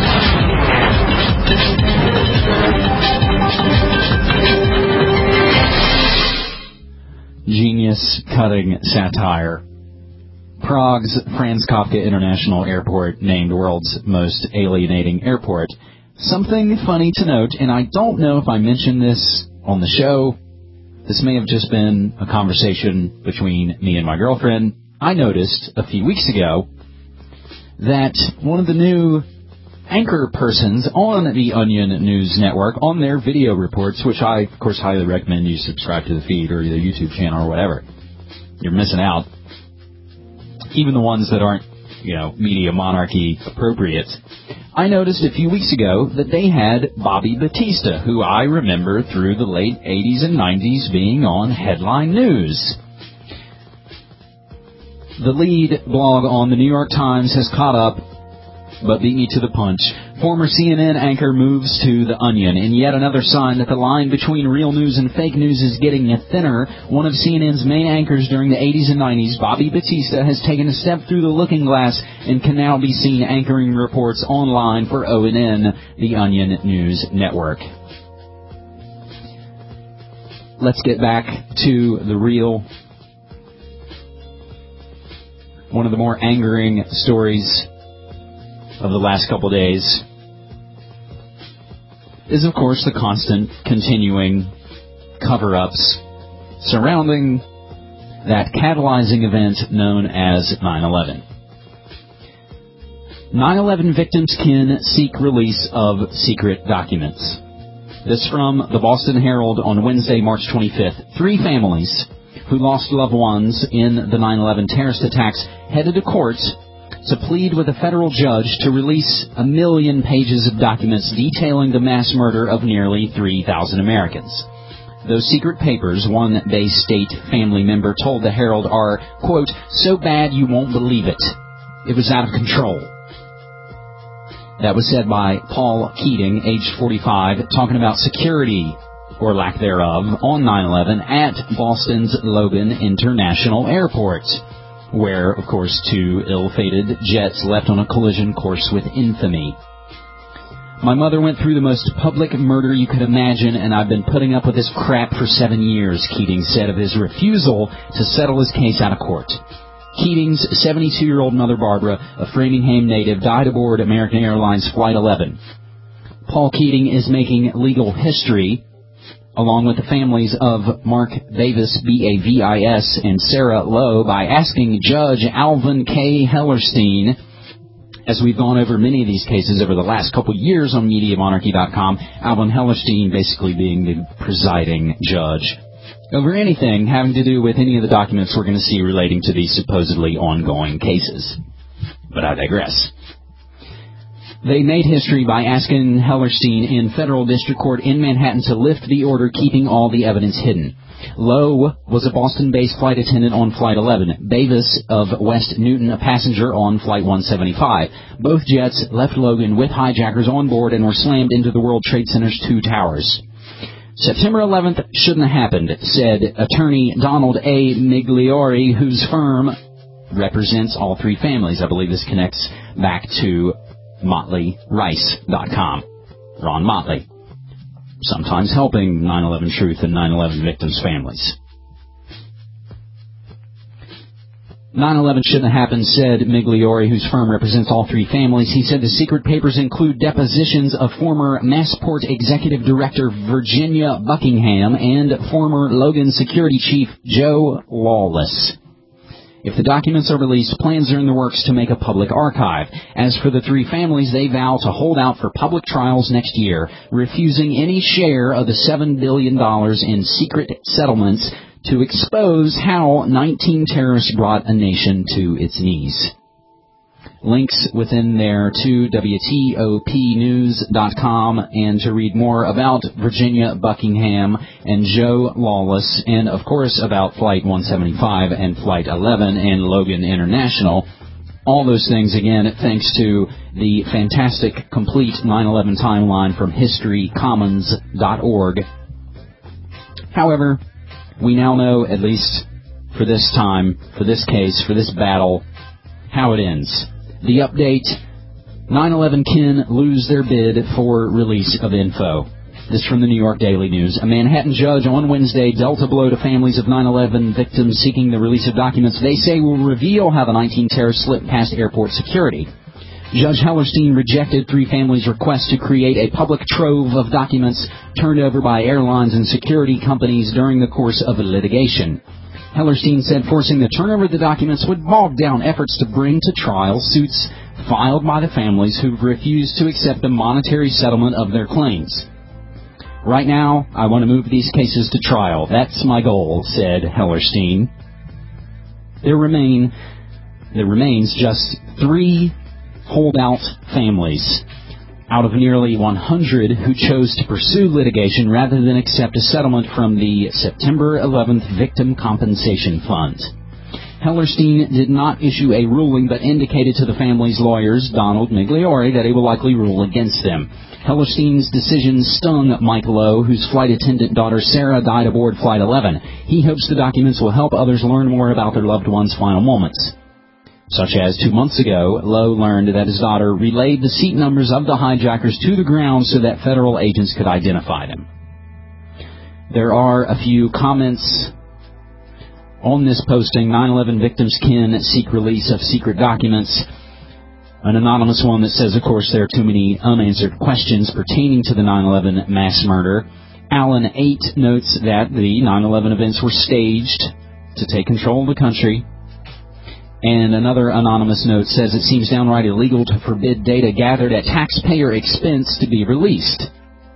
F: Genius-cutting satire. Prague's Franz Kafka International Airport named world's most alienating airport. Something funny to note, and I don't know if I mentioned this on the show. This may have just been a conversation between me and my girlfriend. I noticed a few weeks ago that one of the new anchor persons on the Onion News Network, on their video reports, which I, of course, highly recommend you subscribe to the feed or the YouTube channel or whatever. You're missing out. Even the ones that aren't, Media Monarchy appropriate. I noticed a few weeks ago that they had Bobby Batista, who I remember through the late 80s and 90s being on Headline News. The lead blog on the New York Times has caught up, but beat me to the punch. Former CNN anchor moves to The Onion. In yet another sign that the line between real news and fake news is getting thinner, one of CNN's main anchors during the 80s and 90s, Bobby Batista, has taken a step through the looking glass and can now be seen anchoring reports online for ONN, The Onion News Network. Let's get back to the real. One of the more angering stories of the last couple days is, of course, the constant, continuing cover-ups surrounding that catalyzing event known as 9/11. 9/11 victims can seek release of secret documents. This from the Boston Herald on Wednesday, March 25th. 3 families who lost loved ones in the 9/11 terrorist attacks headed to court to plead with a federal judge to release 1 million pages of documents detailing the mass murder of nearly 3,000 Americans. Those secret papers, one Bay State family member told the Herald, are, quote, so bad you won't believe it. It was out of control. That was said by Paul Keating, aged 45, talking about security, or lack thereof, on 9/11 at Boston's Logan International Airport, where, of course, 2 ill-fated jets left on a collision course with infamy. My mother went through the most public murder you could imagine, and I've been putting up with this crap for 7 years, Keating said of his refusal to settle his case out of court. Keating's 72-year-old mother, Barbara, a Framingham native, died aboard American Airlines Flight 11. Paul Keating is making legal history along with the families of Mark Bavis, B-A-V-I-S, and Sarah Lowe, by asking Judge Alvin K. Hellerstein, as we've gone over many of these cases over the last couple years on MediaMonarchy.com, Alvin Hellerstein basically being the presiding judge over anything having to do with any of the documents we're going to see relating to these supposedly ongoing cases. But I digress. They made history by asking Hellerstein in federal district court in Manhattan to lift the order keeping all the evidence hidden. Lowe was a Boston-based flight attendant on Flight 11. Bavis of West Newton, a passenger on Flight 175. Both jets left Logan with hijackers on board and were slammed into the World Trade Center's 2 towers. September 11th shouldn't have happened, said attorney Donald A. Migliori, whose firm represents all 3 families. I believe this connects back to MotleyRice.com. Ron Motley, sometimes helping 9/11 Truth and 9/11 victims' families. 9/11 shouldn't have happened, said Migliori, whose firm represents all 3 families. He said the secret papers include depositions of former Massport Executive Director Virginia Buckingham and former Logan Security Chief Joe Lawless. If the documents are released, plans are in the works to make a public archive. As for the 3 families, they vow to hold out for public trials next year, refusing any share of the $7 billion in secret settlements to expose how 19 terrorists brought a nation to its knees. Links within there to WTOPnews.com and to read more about Virginia Buckingham and Joe Lawless, and of course about Flight 175 and Flight 11 and Logan International. All those things, again, thanks to the fantastic complete 9/11 timeline from historycommons.org. However, we now know, at least for this time, for this case, for this battle, how it ends. The update, 9/11 kin lose their bid for release of info. This from the New York Daily News. A Manhattan judge on Wednesday dealt a blow to families of 9/11 victims seeking the release of documents they say will reveal how the 19 terrorists slipped past airport security. Judge Hellerstein rejected 3 families' request to create a public trove of documents turned over by airlines and security companies during the course of the litigation. Hellerstein said forcing the turnover of the documents would bog down efforts to bring to trial suits filed by the families who've refused to accept a monetary settlement of their claims. Right now, I want to move these cases to trial. That's my goal, said Hellerstein. There remains just 3 holdout families out of nearly 100 who chose to pursue litigation rather than accept a settlement from the September 11th Victim Compensation Fund. Hellerstein did not issue a ruling but indicated to the family's lawyers, Donald Migliori, that he will likely rule against them. Hellerstein's decision stung Mike Lowe, whose flight attendant daughter Sarah died aboard Flight 11. He hopes the documents will help others learn more about their loved ones' final moments. Such as 2 months ago, Lowe learned that his daughter relayed the seat numbers of the hijackers to the ground so that federal agents could identify them. There are a few comments on this posting. 9/11 victims kin seek release of secret documents. An anonymous one that says, of course, there are too many unanswered questions pertaining to the 9/11 mass murder. Alan 8 notes that the 9/11 events were staged to take control of the country. And another anonymous note says it seems downright illegal to forbid data gathered at taxpayer expense to be released.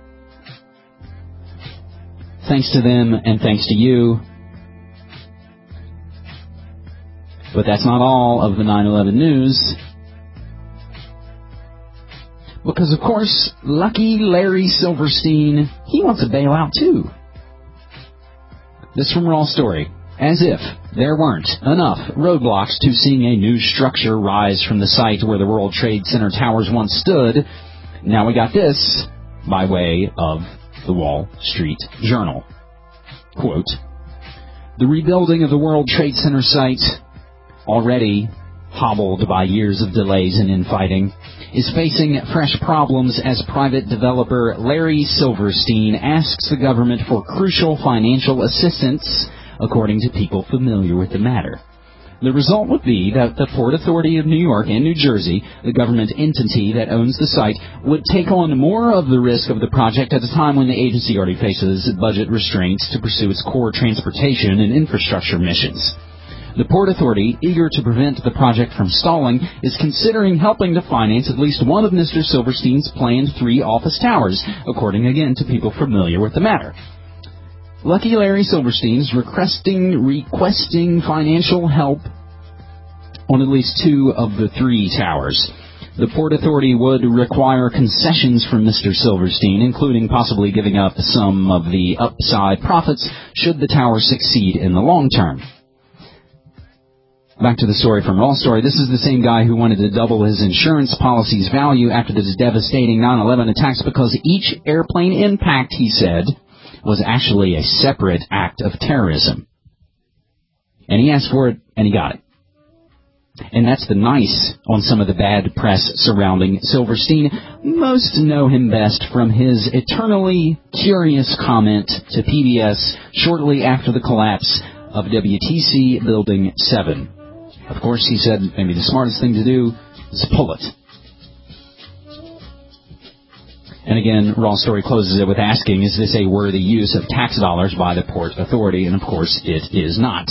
F: Thanks to them and thanks to you. But that's not all of the 9/11 news. Because, of course, lucky Larry Silverstein, he wants a bailout too. This from Raw Story. As if there weren't enough roadblocks to seeing a new structure rise from the site where the World Trade Center towers once stood, now we got this by way of the Wall Street Journal. Quote, the rebuilding of the World Trade Center site, already hobbled by years of delays and infighting, is facing fresh problems as private developer Larry Silverstein asks the government for crucial financial assistance, according to people familiar with the matter. The result would be that the Port Authority of New York and New Jersey, the government entity that owns the site, would take on more of the risk of the project at a time when the agency already faces budget restraints to pursue its core transportation and infrastructure missions. The Port Authority, eager to prevent the project from stalling, is considering helping to finance at least one of Mr. Silverstein's planned 3 office towers, according again to people familiar with the matter. Lucky Larry Silverstein is requesting financial help on at least 2 of the 3 towers. The Port Authority would require concessions from Mr. Silverstein, including possibly giving up some of the upside profits should the tower succeed in the long term. Back to the story from Raw Story. This is the same guy who wanted to double his insurance policy's value after the devastating 9/11 attacks because each airplane impact, he said, was actually a separate act of terrorism. And he asked for it, and he got it. And that's the nice on some of the bad press surrounding Silverstein. Most know him best from his eternally curious comment to PBS shortly after the collapse of WTC Building 7. Of course, he said maybe the smartest thing to do is pull it. And again, Raw Story closes it with asking, is this a worthy use of tax dollars by the Port Authority? And of course, it is not.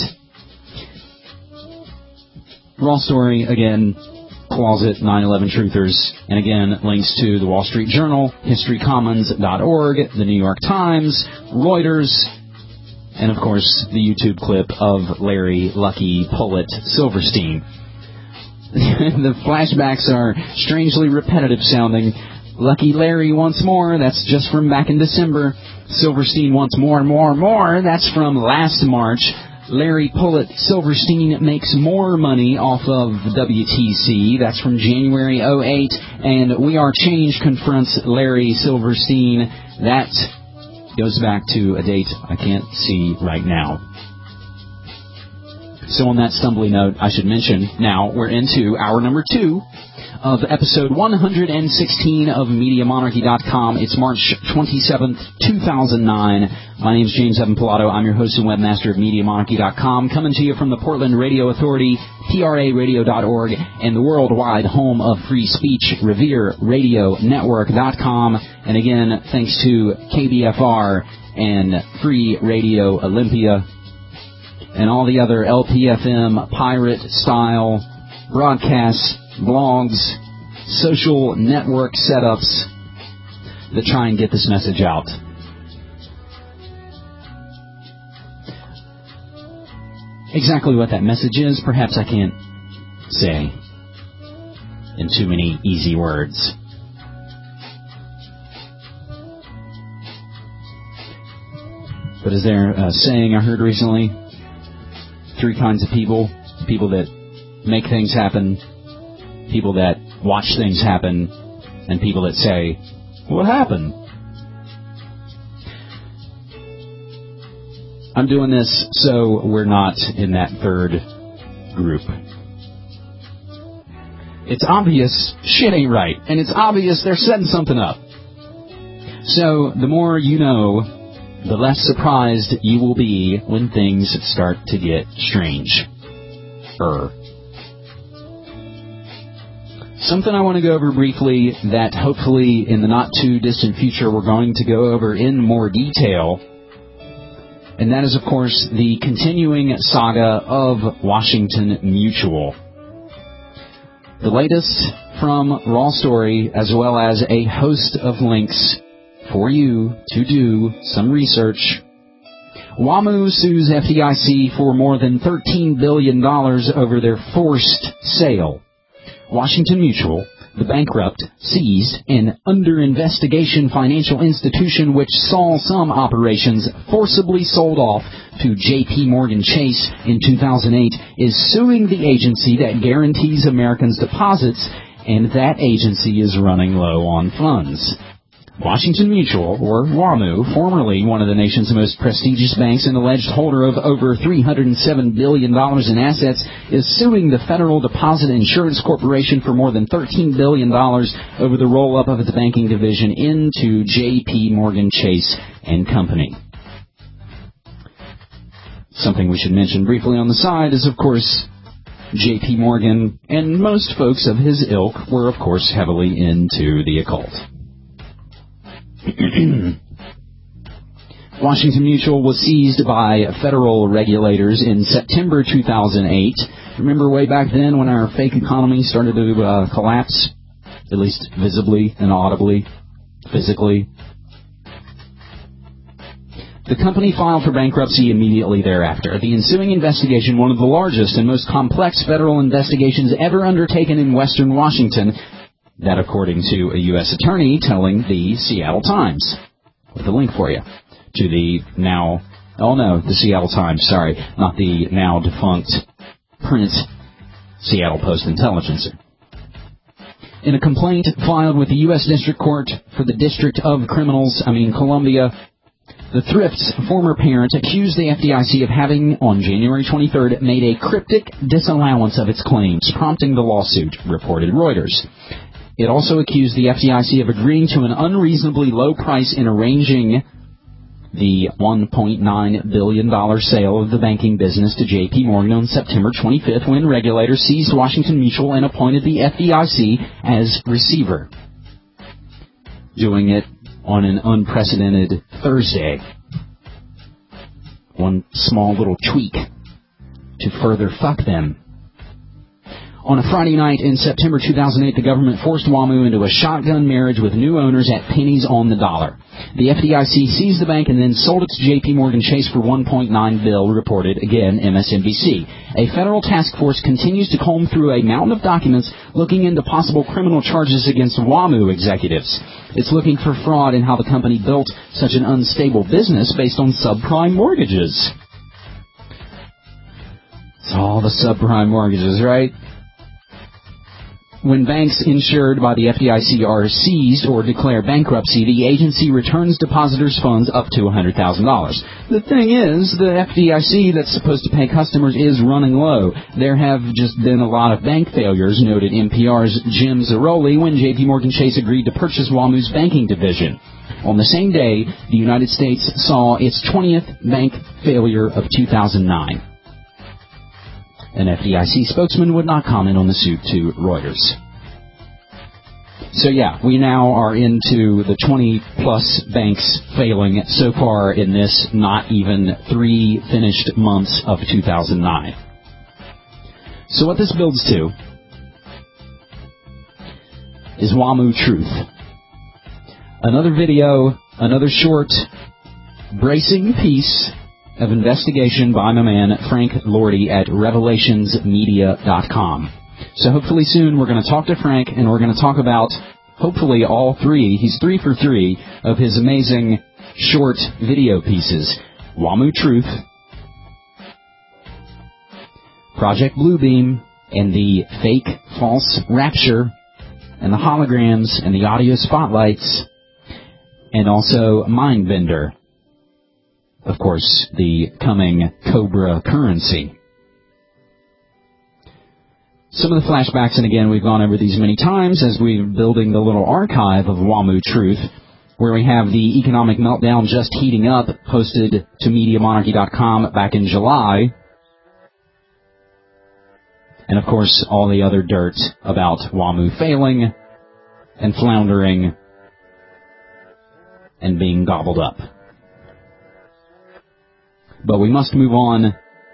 F: Raw Story, again, calls it 9/11 Truthers, and again, links to the Wall Street Journal, HistoryCommons.org, the New York Times, Reuters, and of course, the YouTube clip of Larry Lucky Pullet Silverstein. The flashbacks are strangely repetitive sounding. Lucky Larry once more, that's just from back in December. Silverstein wants more and more and more, that's from last March. Larry Pullet Silverstein makes more money off of WTC, that's from January 08. And We Are Change confronts Larry Silverstein, that goes back to a date I can't see right now. So on that stumbly note, I should mention, now we're into hour number 2 of episode 116 of MediaMonarchy.com. It's March 27th, 2009. My name is James Evan Pilato. I'm your host and webmaster of MediaMonarchy.com, coming to you from the Portland Radio Authority, PRAradio.org, and the worldwide home of free speech, RevereRadioNetwork.com. And again, thanks to KBFR and Free Radio Olympia and all the other LPFM pirate-style broadcasts, blogs, social network setups that try and get this message out. Exactly what that message is, perhaps I can't say in too many easy words. But is there a saying I heard recently? 3 kinds of people. People that make things happen, people that watch things happen, and people that say, what happened? I'm doing this so we're not in that third group. It's obvious shit ain't right, and it's obvious they're setting something up. So the more you know, the less surprised you will be when things start to get strange. Something I want to go over briefly that hopefully in the not too distant future we're going to go over in more detail. And that is, of course, the continuing saga of Washington Mutual. The latest from Raw Story, as well as a host of links for you to do some research. WAMU sues FDIC for more than $13 billion over their forced sale. Washington Mutual, the bankrupt, seized, and under investigation financial institution which saw some operations forcibly sold off to J.P. Morgan Chase in 2008, is suing the agency that guarantees Americans' deposits, and that agency is running low on funds. Washington Mutual, or WAMU, formerly one of the nation's most prestigious banks and alleged holder of over $307 billion in assets, is suing the Federal Deposit Insurance Corporation for more than $13 billion over the roll-up of its banking division into J.P. Morgan Chase and Company. Something we should mention briefly on the side is, of course, J.P. Morgan, and most folks of his ilk were, of course, heavily into the occult. Washington Mutual was seized by federal regulators in September 2008. Remember way back then when our fake economy started to collapse, at least visibly and audibly, physically? The company filed for bankruptcy immediately thereafter. The ensuing investigation, one of the largest and most complex federal investigations ever undertaken in Western Washington, that according to a U.S. attorney telling the Seattle Times. With a link for you to the now, the Seattle Times, sorry, not the now defunct print Seattle Post-Intelligencer. In a complaint filed with the U.S. District Court for the District of Columbia, the Thrift's former parent accused the FDIC of having, on January 23rd, made a cryptic disallowance of its claims, prompting the lawsuit, reported Reuters. It also accused the FDIC of agreeing to an unreasonably low price in arranging the $1.9 billion sale of the banking business to J.P. Morgan on September 25th when regulators seized Washington Mutual and appointed the FDIC as receiver. Doing it on an unprecedented Thursday. One small little tweak to further fuck them. On a Friday night in September 2008, the government forced WAMU into a shotgun marriage with new owners at pennies on the dollar. The FDIC seized the bank and then sold it to J.P. Morgan Chase for $1.9 billion, reported, again, MSNBC. A federal task force continues to comb through a mountain of documents looking into possible criminal charges against WAMU executives. It's looking for fraud in how the company built such an unstable business based on subprime mortgages. It's all the subprime mortgages, right? When banks insured by the FDIC are seized or declare bankruptcy, the agency returns depositors' funds up to $100,000. The thing is, the FDIC that's supposed to pay customers is running low. There have just been a lot of bank failures, noted NPR's Jim Zaroli when J.P. Morgan Chase agreed to purchase WAMU's banking division. On the same day, the United States saw its 20th bank failure of 2009. An FDIC spokesman would not comment on the suit to Reuters. So yeah, we now are into the 20-plus banks failing so far in this not even 3 finished months of 2009. So what this builds to is WAMU Truth. Another video, another short, bracing piece of investigation by my man Frank Lordy at revelationsmedia.com. So hopefully soon we're going to talk to Frank and we're going to talk about hopefully all 3, he's 3 for 3, of his amazing short video pieces. WAMU Truth, Project Bluebeam, and the fake false rapture, and the holograms, and the audio spotlights, and also Mindbender. Of course, the coming Cobra currency. Some of the flashbacks, and again, we've gone over these many times as we're building the little archive of WAMU Truth, where we have the economic meltdown just heating up, posted to MediaMonarchy.com back in July. And, of course, all the other dirt about WAMU failing and floundering and being gobbled up. But we must move on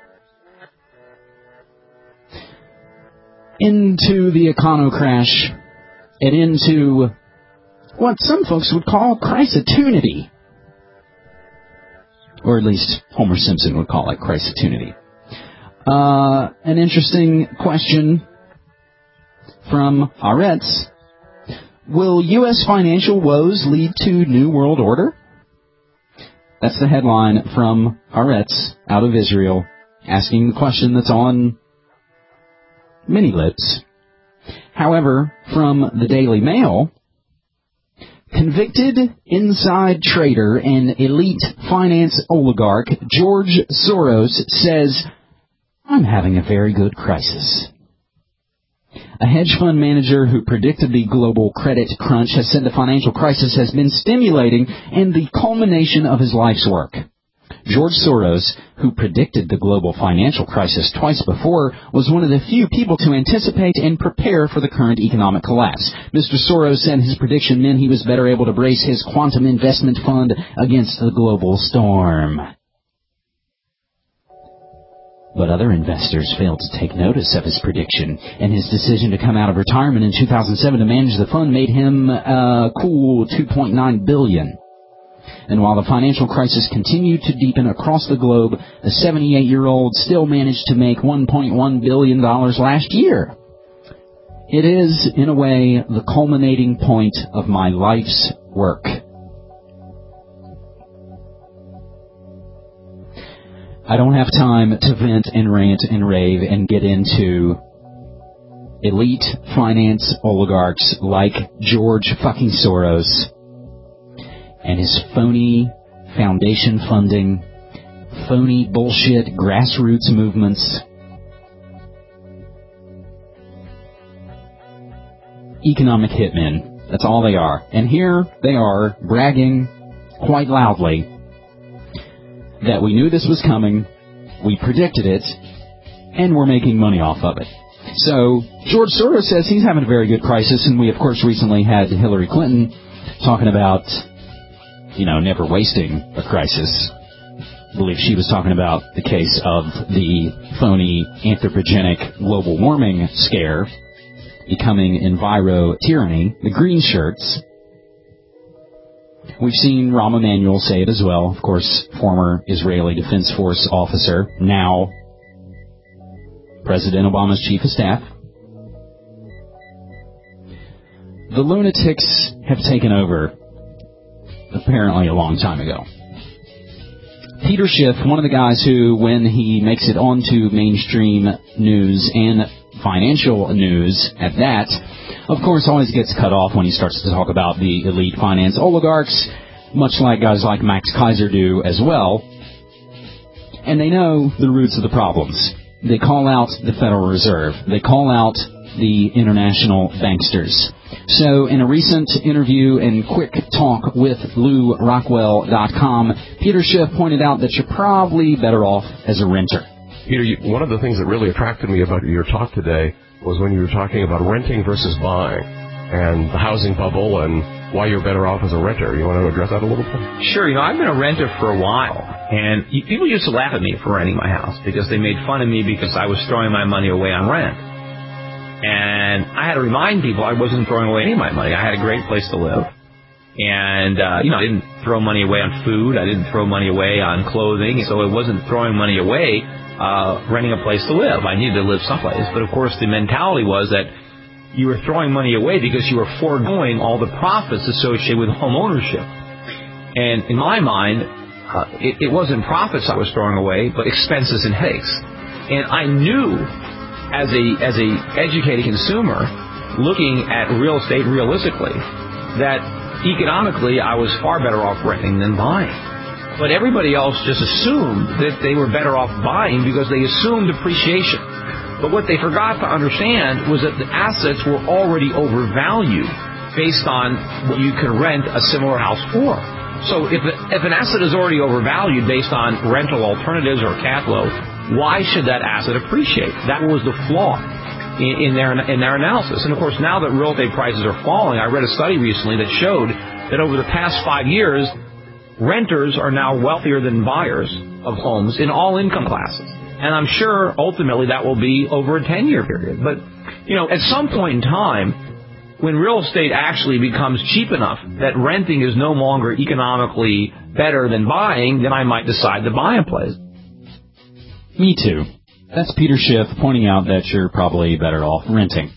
F: into the econo-crash and into what some folks would call Christotunity. Or at least Homer Simpson would call it Christotunity. An interesting question from Haaretz. Will U.S. financial woes lead to New World Order? That's the headline from Haaretz out of Israel, asking the question that's on many lips. However, from the Daily Mail, convicted inside trader and elite finance oligarch George Soros says, "I'm having a very good crisis." A hedge fund manager who predicted the global credit crunch has said the financial crisis has been stimulating and the culmination of his life's work. George Soros, who predicted the global financial crisis twice before, was one of the few people to anticipate and prepare for the current economic collapse. Mr. Soros said his prediction meant he was better able to brace his quantum investment fund against the global storm. But other investors failed to take notice of his prediction, and his decision to come out of retirement in 2007 to manage the fund made him a cool $2.9 billion. And while the financial crisis continued to deepen across the globe, the 78-year-old still managed to make $1.1 billion last year. It is, in a way, the culminating point of my life's work. I don't have time to vent and rant and rave and get into elite finance oligarchs like George fucking Soros and his phony foundation funding, phony bullshit grassroots movements, economic hitmen. That's all they are. And here they are bragging quite loudly that we knew this was coming, we predicted it, and we're making money off of it. So George Soros says he's having a very good crisis, and we, of course, recently had Hillary Clinton talking about, never wasting a crisis. I believe she was talking about the case of the phony anthropogenic global warming scare becoming enviro-tyranny, the green shirts. We've seen Rahm Emanuel say it as well, of course, former Israeli Defense Force officer, now President Obama's chief of staff. The lunatics have taken over, apparently a long time ago. Peter Schiff, one of the guys who, when he makes it onto mainstream news and financial news at that, of course, always gets cut off when he starts to talk about the elite finance oligarchs, much like guys like Max Kaiser do as well. And they know the roots of the problems. They call out the Federal Reserve. They call out the international banksters. So in a recent interview and quick talk with LouRockwell.com, Peter Schiff pointed out that you're probably better off as a renter.
J: Peter, one of the things that really attracted me about your talk today was when you were talking about renting versus buying and the housing bubble and why you're better off as a renter. You want to address that a little bit?
T: Sure. I've been a renter for a while, and people used to laugh at me for renting my house because they made fun of me because I was throwing my money away on rent. And I had to remind people I wasn't throwing away any of my money. I had a great place to live. And, I didn't throw money away on food. I didn't throw money away on clothing. So it wasn't throwing money away renting a place to live. I needed to live someplace. But, of course, the mentality was that you were throwing money away because you were foregoing all the profits associated with home ownership. And in my mind, it wasn't profits I was throwing away, but expenses and headaches. And I knew as a educated consumer looking at real estate realistically that economically I was far better off renting than buying. But everybody else just assumed that they were better off buying because they assumed appreciation. But what they forgot to understand was that the assets were already overvalued based on what you could rent a similar house for. So if an asset is already overvalued based on rental alternatives or cash flow, why should that asset appreciate? That was the flaw in their analysis. And of course, now that real estate prices are falling, I read a study recently that showed that over the past 5 years, renters are now wealthier than buyers of homes in all income classes. And I'm sure ultimately that will be over a 10-year period. But, at some point in time, when real estate actually becomes cheap enough that renting is no longer economically better than buying, then I might decide to buy a place.
F: Me too. That's Peter Schiff pointing out that you're probably better off renting.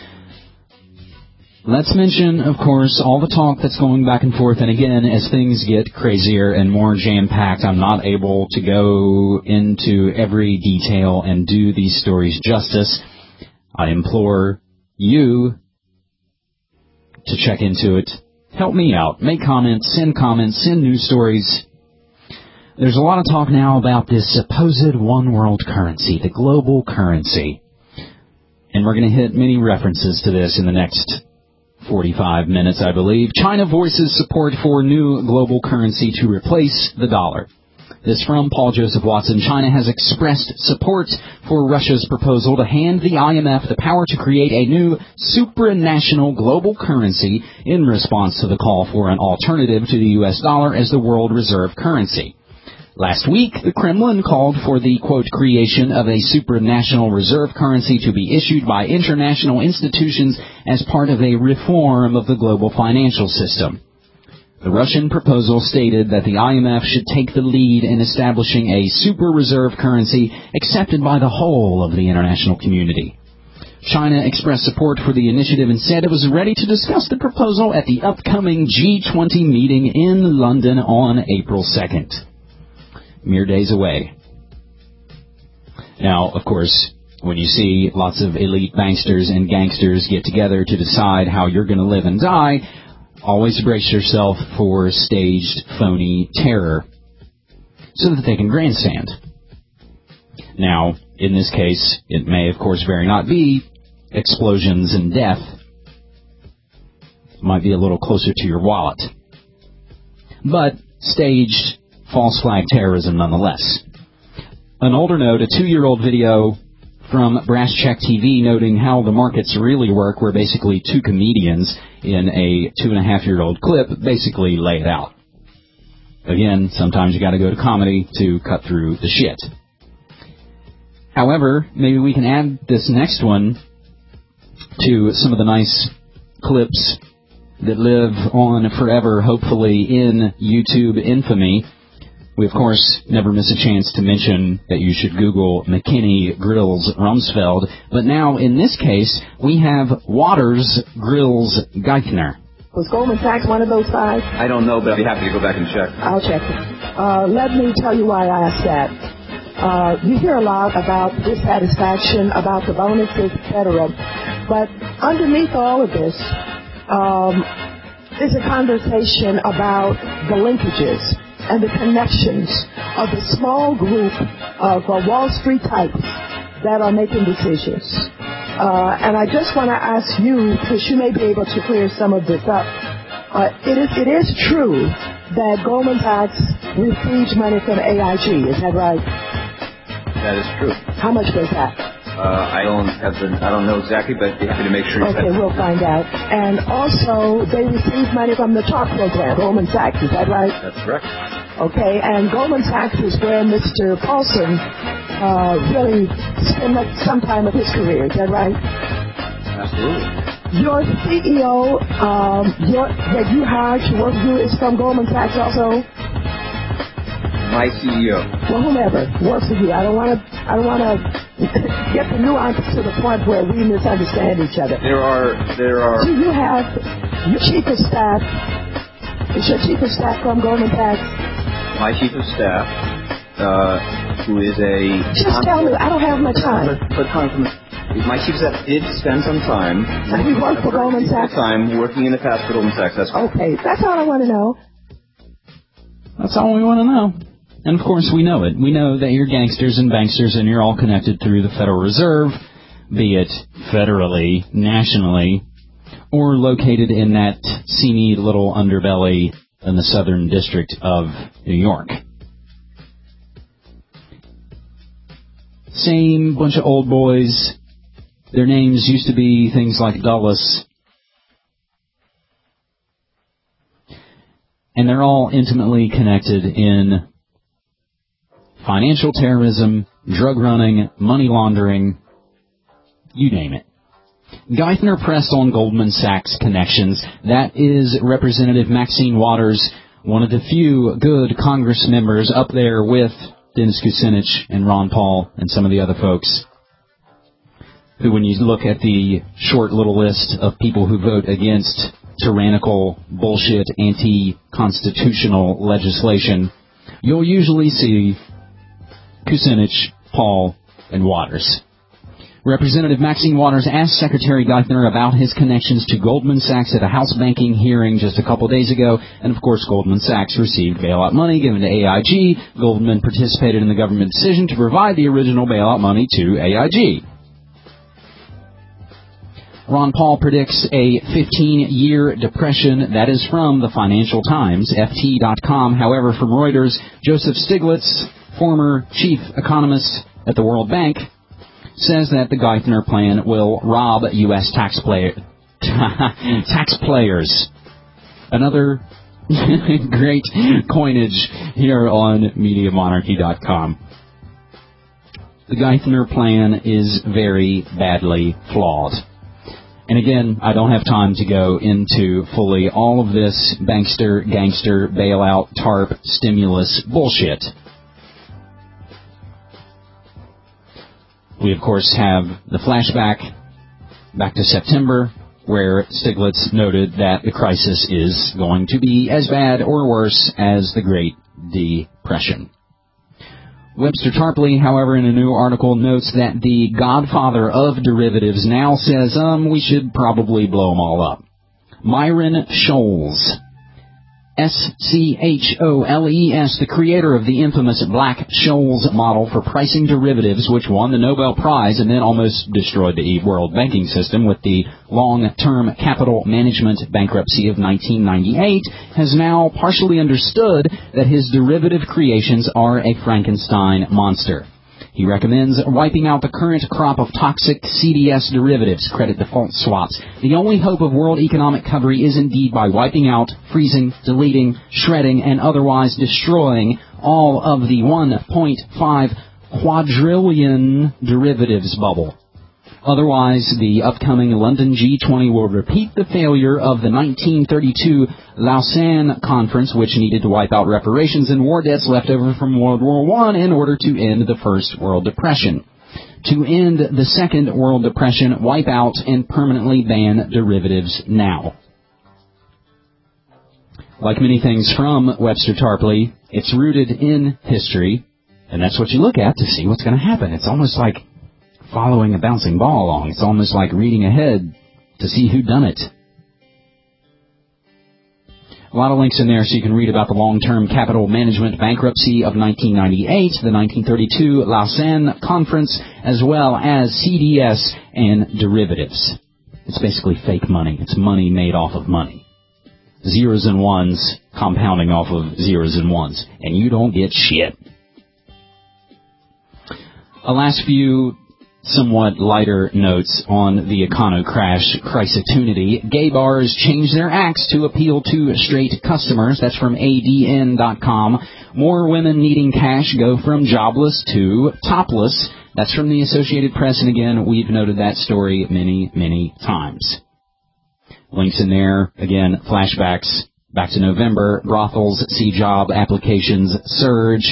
F: Let's mention, of course, all the talk that's going back and forth. And again, as things get crazier and more jam-packed, I'm not able to go into every detail and do these stories justice. I implore you to check into it. Help me out. Make comments, send news stories. There's a lot of talk now about this supposed one world currency, the global currency. And we're going to hit many references to this in the next 45 minutes, I believe. China voices support for new global currency to replace the dollar. This from Paul Joseph Watson. China has expressed support for Russia's proposal to hand the IMF the power to create a new supranational global currency in response to the call for an alternative to the U.S. dollar as the world reserve currency. Last week, the Kremlin called for the, quote, creation of a supranational reserve currency to be issued by international institutions as part of a reform of the global financial system. The Russian proposal stated that the IMF should take the lead in establishing a super reserve currency accepted by the whole of the international community. China expressed support for the initiative and said it was ready to discuss the proposal at the upcoming G20 meeting in London on April 2nd. Mere days away. Now, of course, when you see lots of elite banksters and gangsters get together to decide how you're going to live and die, always brace yourself for staged, phony terror so that they can grandstand. Now, in this case, it may, of course, very not be explosions and death. It might be a little closer to your wallet. But staged false flag terrorism nonetheless. An older note, a 2-year-old video from Brass Check TV noting how the markets really work, where basically two comedians in a 2.5-year-old clip basically lay it out. Again, sometimes you got to go to comedy to cut through the shit. However, maybe we can add this next one to some of the nice clips that live on forever, hopefully, in YouTube infamy. We, of course, never miss a chance to mention that you should Google McKinney Grills Rumsfeld. But now, in this case, we have Waters Grills Geithner.
U: Was Goldman Sachs one of those guys?
V: I don't know, but I'd be happy to go back and check.
U: I'll check it. Let me tell you why I asked that. You hear a lot about dissatisfaction, about the bonuses, etc. But underneath all of this is a conversation about the linkages and the connections of the small group of Wall Street types that are making decisions. And I just want to ask you, because you may be able to clear some of this up, it is true that Goldman Sachs received money from AIG, is that right?
V: That is true.
U: How much was that?
V: I don't know exactly, but be happy to make sure.
U: Okay, we'll find out. And also, they received money from the TARP program, Goldman Sachs, is that right?
V: That's correct.
U: Okay, and Goldman Sachs is where Mr. Paulson really spent some time of his career, is that right?
V: Absolutely.
U: Your CEO that you hired to work with you is from Goldman Sachs also?
V: My CEO.
U: Well, whomever works with you. I don't want to get the nuances to the point where we misunderstand each other.
V: There are.
U: Do you have your chief of staff? Is your chief of staff from Goldman Sachs?
V: My chief of staff, who is a...
U: Just tell me. I don't have much time.
V: My chief of staff did spend some time...
U: And he worked for Goldman Sachs?
V: ...time working in the past for Goldman Sachs. That's
U: okay. That's all I want to know.
F: That's all we want to know. And, of course, we know it. We know that you're gangsters and banksters and you're all connected through the Federal Reserve, be it federally, nationally, or located in that seamy little underbelly in the Southern District of New York. Same bunch of old boys. Their names used to be things like Dulles. And they're all intimately connected in financial terrorism, drug running, money laundering, you name it. Geithner pressed on Goldman Sachs connections. That is Representative Maxine Waters, one of the few good Congress members up there with Dennis Kucinich and Ron Paul and some of the other folks who, when you look at the short little list of people who vote against tyrannical, bullshit, anti-constitutional legislation, you'll usually see Kucinich, Paul, and Waters. Representative Maxine Waters asked Secretary Geithner about his connections to Goldman Sachs at a House banking hearing just a couple days ago, and of course Goldman Sachs received bailout money given to AIG. Goldman participated in the government decision to provide the original bailout money to AIG. Ron Paul predicts a 15-year depression. That is from the Financial Times, FT.com. However, from Reuters, Joseph Stiglitz, former chief economist at the World Bank, says that the Geithner plan will rob U.S. taxpayers. Another great coinage here on MediaMonarchy.com. The Geithner plan is very badly flawed. And again, I don't have time to go into fully all of this bankster, gangster, bailout, TARP, stimulus bullshit. We, of course, have the flashback back to September, where Stiglitz noted that the crisis is going to be as bad or worse as the Great Depression. Webster Tarpley, however, in a new article notes that the godfather of derivatives now says, we should probably blow them all up. Myron Scholes, Scholes, the creator of the infamous Black-Scholes model for pricing derivatives, which won the Nobel Prize and then almost destroyed the world banking system with the long-term capital management bankruptcy of 1998, has now partially understood that his derivative creations are a Frankenstein monster. He recommends wiping out the current crop of toxic CDS derivatives, credit default swaps. The only hope of world economic recovery is indeed by wiping out, freezing, deleting, shredding, and otherwise destroying all of the 1.5 quadrillion derivatives bubble. Otherwise, the upcoming London G20 will repeat the failure of the 1932 Lausanne Conference, which needed to wipe out reparations and war debts left over from World War I in order to end the First World Depression. To end the Second World Depression, wipe out and permanently ban derivatives now. Like many things from Webster Tarpley, it's rooted in history, and that's what you look at to see what's going to happen. It's almost like following a bouncing ball along. It's almost like reading ahead to see who done it. A lot of links in there so you can read about the long-term capital management bankruptcy of 1998, the 1932 Lausanne Conference, as well as CDS and derivatives. It's basically fake money. It's money made off of money. Zeros and ones compounding off of zeros and ones. And you don't get shit. A last few somewhat lighter notes on the Econo Crash crisis-tunity. Gay bars change their acts to appeal to straight customers. That's from ADN.com. More women needing cash go from jobless to topless. That's from the Associated Press. And again, we've noted that story many, many times. Links in there. Again, flashbacks back to November. Brothels see job applications surge.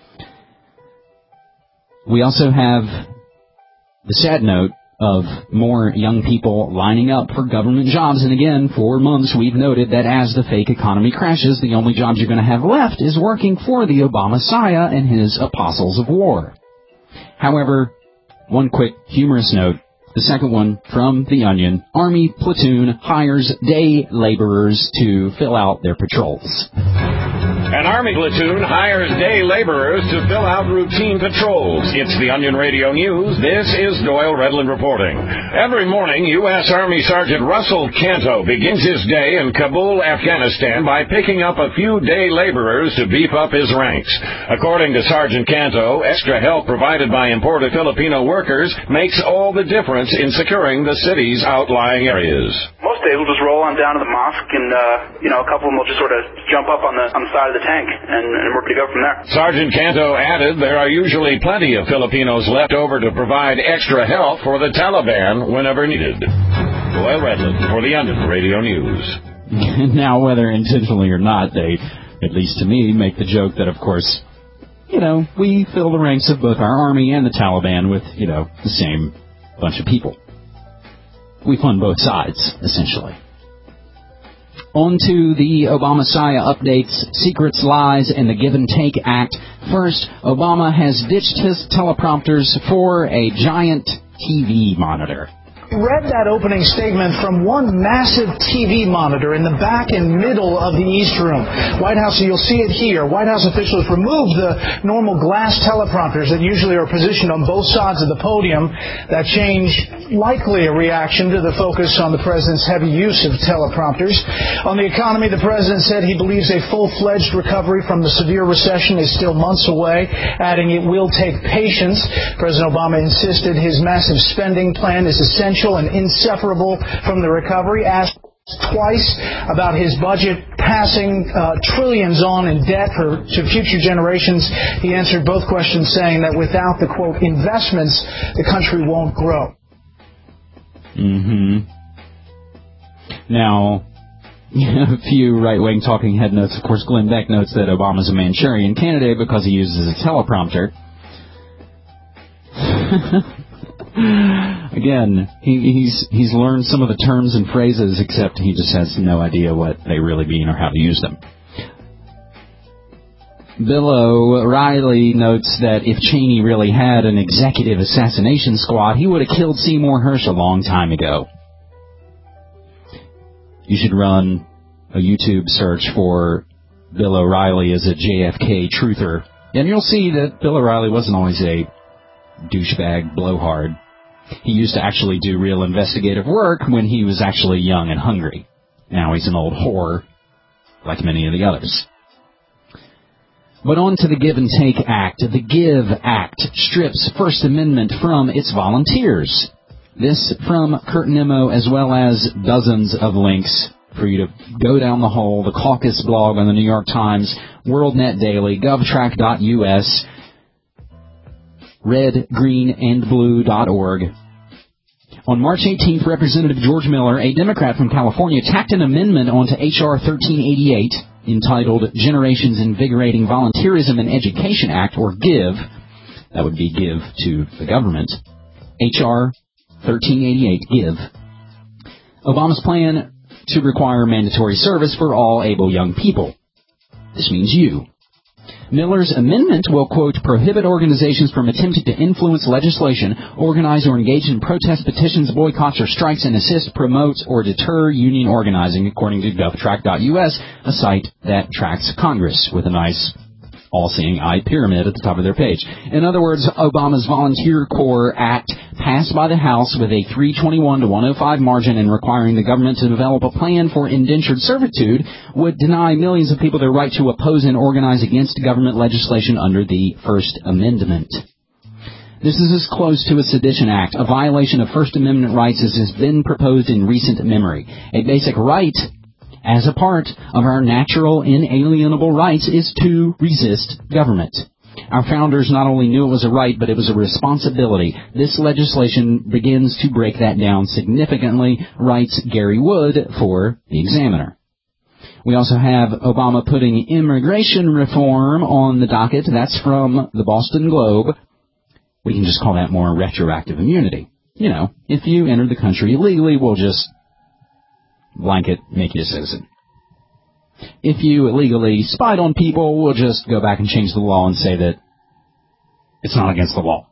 F: We also have the sad note of more young people lining up for government jobs. And again, for months we've noted that as the fake economy crashes, the only jobs you're going to have left is working for the Obama-Messiah and his apostles of war. However, one quick humorous note. The second one from The Onion. Army platoon hires day laborers to fill out their patrols.
A: An Army platoon hires day laborers to fill out routine patrols. It's the Onion Radio News. This is Doyle Redland reporting. Every morning, U.S. Army Sergeant Russell Canto begins his day in Kabul, Afghanistan by picking up a few day laborers to beef up his ranks. According to Sergeant Canto, extra help provided by imported Filipino workers makes all the difference in securing the city's outlying areas.
B: Most days we'll just roll on down to the mosque and, a couple of them will just sort of jump up on the side of the tank and we're good to go from there.
A: Sergeant Canto added there are usually plenty of Filipinos left over to provide extra help for the Taliban whenever needed. Doyle Redland for the Onion Radio News.
F: Now, whether intentionally or not, they, at least to me, make the joke that, of course, we fill the ranks of both our army and the Taliban with, the same bunch of people. We fund both sides, essentially. On to the Obama-Messiah updates, secrets, lies, and the Give and Take Act. First, Obama has ditched his teleprompters for a giant TV monitor.
C: Read that opening statement from one massive TV monitor in the back and middle of the East Room. White House, you'll see it here. White House officials removed the normal glass teleprompters that usually are positioned on both sides of the podium. That change likely a reaction to the focus on the president's heavy use of teleprompters. On the economy, the president said he believes a full-fledged recovery from the severe recession is still months away, adding it will take patience. President Obama insisted his massive spending plan is essential and inseparable from the recovery. Asked twice about his budget passing trillions on in debt to future generations, he answered both questions saying that without the, quote, investments, the country won't grow.
F: Now, a few right-wing talking head notes. Of course, Glenn Beck notes that Obama's a Manchurian candidate because he uses a teleprompter. Again, he's learned some of the terms and phrases, except he just has no idea what they really mean or how to use them. Bill O'Reilly notes that if Cheney really had an executive assassination squad, he would have killed Seymour Hersh a long time ago. You should run a YouTube search for Bill O'Reilly as a JFK truther, and you'll see that Bill O'Reilly wasn't always a douchebag blowhard. He used to actually do real investigative work when he was actually young and hungry. Now he's an old whore, like many of the others. But on to the Give and Take Act. The Give Act strips First Amendment from its volunteers. This from Kurt Nimmo, as well as dozens of links for you to go down the hole. The Caucus blog on the New York Times, WorldNet Daily, GovTrack.us, redgreenandblue.org. On March 18th, Representative George Miller, a Democrat from California, tacked an amendment onto H.R. 1388 entitled Generations Invigorating Volunteerism in Education Act, or GIVE. That would be give to the government. H.R. 1388, GIVE. Obama's plan to require mandatory service for all able young people. This means you. Miller's amendment will, quote, prohibit organizations from attempting to influence legislation, organize or engage in protest petitions, boycotts, or strikes, and assist, promote, or deter union organizing, according to GovTrack.us, a site that tracks Congress with a nice all-seeing eye pyramid at the top of their page. In other words, Obama's Volunteer Corps Act, passed by the House with a 321 to 105 margin and requiring the government to develop a plan for indentured servitude, would deny millions of people their right to oppose and organize against government legislation under the First Amendment. This is as close to a sedition act, a violation of First Amendment rights as has been proposed in recent memory. A basic right, as a part of our natural, inalienable rights, is to resist government. Our founders not only knew it was a right, but it was a responsibility. This legislation begins to break that down significantly, writes Gary Wood for The Examiner. We also have Obama putting immigration reform on the docket. That's from the Boston Globe. We can just call that more retroactive immunity. You know, if you enter the country illegally, we'll just blanket make you a citizen. If you illegally spied on people, we'll just go back and change the law and say that it's not against the law.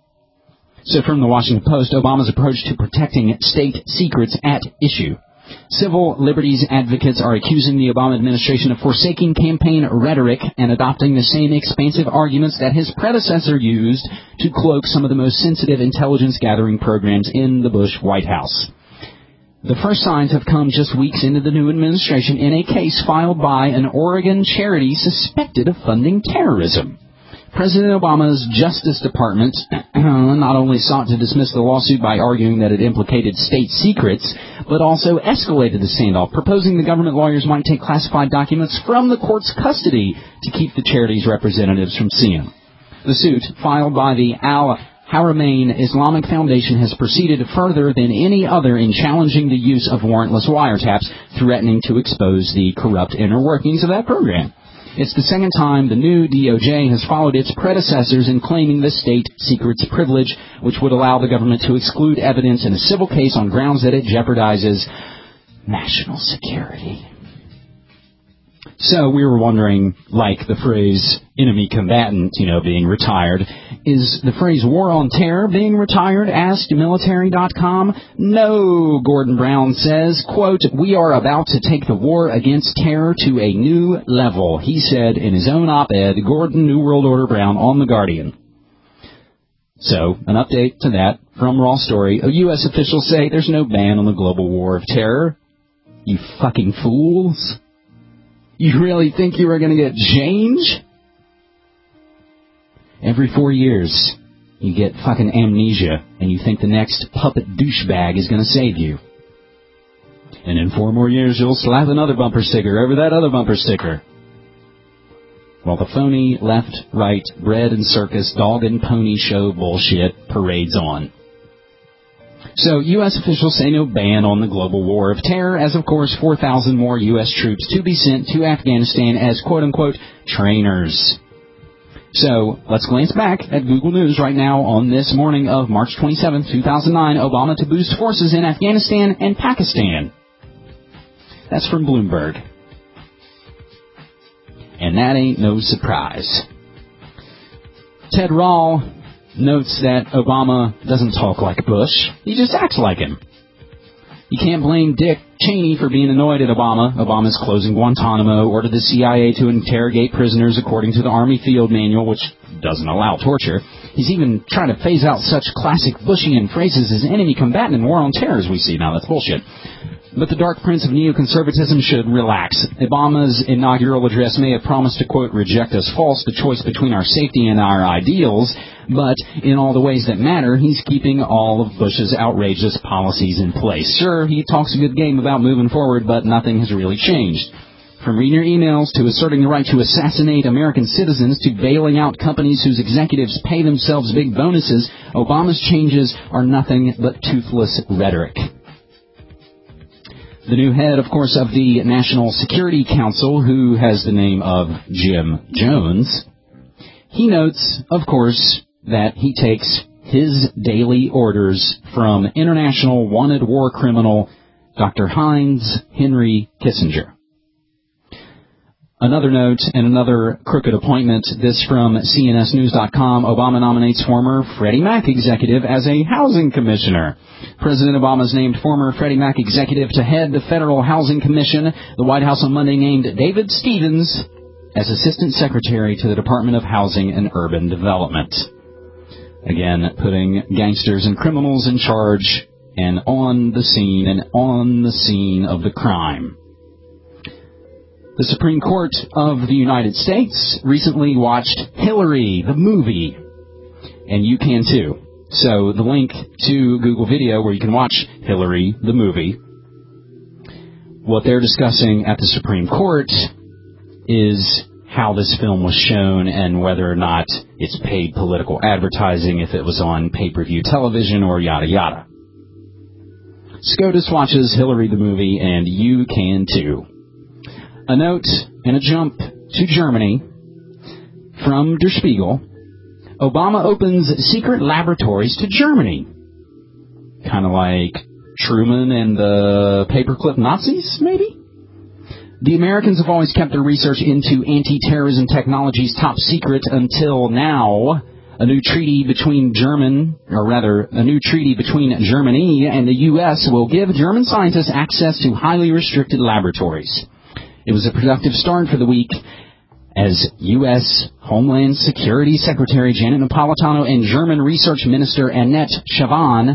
F: So from the Washington Post, Obama's approach to protecting state secrets at issue. Civil liberties advocates are accusing the Obama administration of forsaking campaign rhetoric and adopting the same expansive arguments that his predecessor used to cloak some of the most sensitive intelligence gathering programs in the Bush White House. The first signs have come just weeks into the new administration in a case filed by an Oregon charity suspected of funding terrorism. President Obama's Justice Department not only sought to dismiss the lawsuit by arguing that it implicated state secrets, but also escalated the standoff, proposing the government lawyers might take classified documents from the court's custody to keep the charity's representatives from seeing them. The suit, filed by the Al-Haramain Islamic Foundation, has proceeded further than any other in challenging the use of warrantless wiretaps, threatening to expose the corrupt inner workings of that program. It's the second time the new DOJ has followed its predecessors in claiming the state secrets privilege, which would allow the government to exclude evidence in a civil case on grounds that it jeopardizes national security. So we were wondering, like the phrase enemy combatant, being retired, is the phrase war on terror being retired? Asked military.com. No, Gordon Brown says, quote, we are about to take the war against terror to a new level, he said in his own op-ed, Gordon New World Order Brown on The Guardian. So, an update to that from Raw Story. U.S. officials say there's no ban on the global war of terror. You fucking fools. You really think you are going to get change? Every 4 years, you get fucking amnesia, and you think the next puppet douchebag is going to save you. And in 4 more years, you'll slap another bumper sticker over that other bumper sticker. While the phony left, right, bread and circus, dog and pony show bullshit parades on. So, U.S. officials say no ban on the global war of terror, as of course 4,000 more U.S. troops to be sent to Afghanistan as quote-unquote trainers. So, let's glance back at Google News right now on this morning of March 27, 2009, Obama to boost forces in Afghanistan and Pakistan. That's from Bloomberg. And that ain't no surprise. Ted Rall notes that Obama doesn't talk like Bush. He just acts like him. You can't blame Dick Cheney for being annoyed at Obama. Obama's closing Guantanamo, ordered the CIA to interrogate prisoners according to the Army Field Manual, which doesn't allow torture. He's even trying to phase out such classic Bushian phrases as enemy combatant and war on terror as we see now. That's bullshit. But the dark prince of neoconservatism should relax. Obama's inaugural address may have promised to, quote, reject as false the choice between our safety and our ideals, but in all the ways that matter, he's keeping all of Bush's outrageous policies in place. Sure, he talks a good game about moving forward, but nothing has really changed. From reading your emails to asserting the right to assassinate American citizens to bailing out companies whose executives pay themselves big bonuses, Obama's changes are nothing but toothless rhetoric. The new head, of course, of the National Security Council, who has the name of Jim Jones, he notes, of course, that he takes his daily orders from international wanted war criminal Dr. Heinz Henry Kissinger. Another note and another crooked appointment, this from CNSnews.com. Obama nominates former Freddie Mac executive as a housing commissioner. President Obama's named former Freddie Mac executive to head the Federal Housing Commission. The White House on Monday named David Stevens as Assistant Secretary to the Department of Housing and Urban Development. Again, putting gangsters and criminals in charge and on the scene of the crime. The Supreme Court of the United States recently watched Hillary, the movie, and you can too. So the link to Google Video where you can watch Hillary, the movie, what they're discussing at the Supreme Court is how this film was shown and whether or not it's paid political advertising, if it was on pay-per-view television or yada yada. SCOTUS watches Hillary, the movie, and you can too. A note and a jump to Germany from Der Spiegel. Obama opens secret laboratories to Germany. Kind of like Truman and the paperclip Nazis, maybe? The Americans have always kept their research into anti-terrorism technologies top secret until now. A new treaty between Germany and the U.S. will give German scientists access to highly restricted laboratories. It was a productive start for the week as U.S. Homeland Security Secretary Janet Napolitano and German Research Minister Annette Schavan,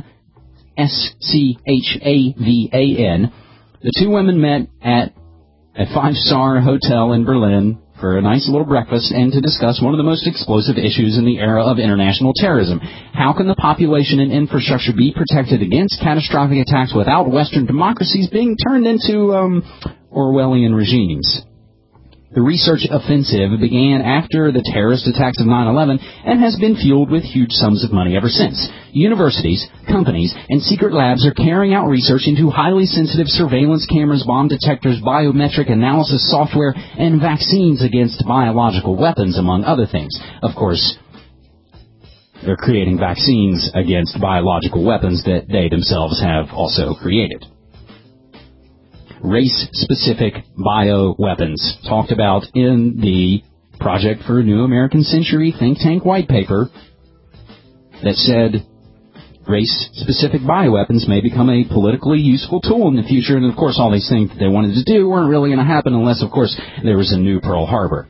F: S-C-H-A-V-A-N, the two women met at a 5-star hotel in Berlin for a nice little breakfast and to discuss one of the most explosive issues in the era of international terrorism. How can the population and infrastructure be protected against catastrophic attacks without Western democracies being turned into Orwellian regimes? The research offensive began after the terrorist attacks of 9/11 and has been fueled with huge sums of money ever since. Universities, companies, and secret labs are carrying out research into highly sensitive surveillance cameras, bomb detectors, biometric analysis software, and vaccines against biological weapons, among other things. Of course, they're creating vaccines against biological weapons that they themselves have also created. race-specific bioweapons, talked about in the Project for a New American Century think tank white paper that said race-specific bioweapons may become a politically useful tool in the future. And, of course, all these things that they wanted to do weren't really going to happen unless, of course, there was a new Pearl Harbor.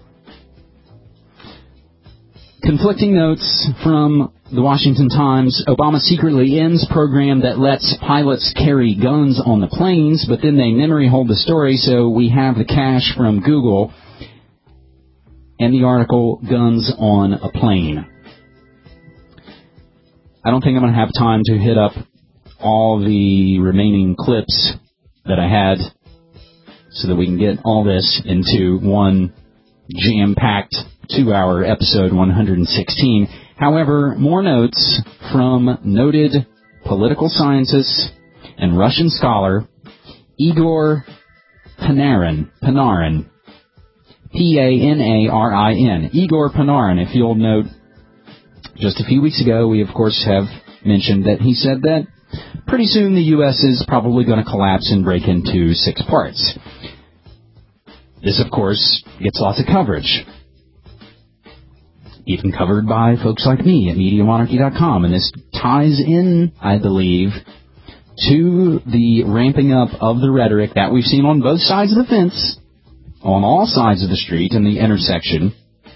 F: Conflicting notes from the Washington Times. Obama secretly ends program that lets pilots carry guns on the planes, but then they memory hold the story, so we have the cache from Google and the article, Guns on a Plane. I don't think I'm going to have time to hit up all the remaining clips that I had so that we can get all this into one jam-packed 2-hour episode 116. However, more notes from noted political scientist and Russian scholar Igor Panarin, P-A-N-A-R-I-N, Igor Panarin. If you'll note, just a few weeks ago, we, of course, have mentioned that he said that pretty soon the U.S. is probably going to collapse and break into 6 parts. This, of course, gets lots of coverage, even covered by folks like me at MediaMonarchy.com, and this ties in, I believe, to the ramping up of the rhetoric that we've seen on both sides of the fence, on all sides of the street in the intersection,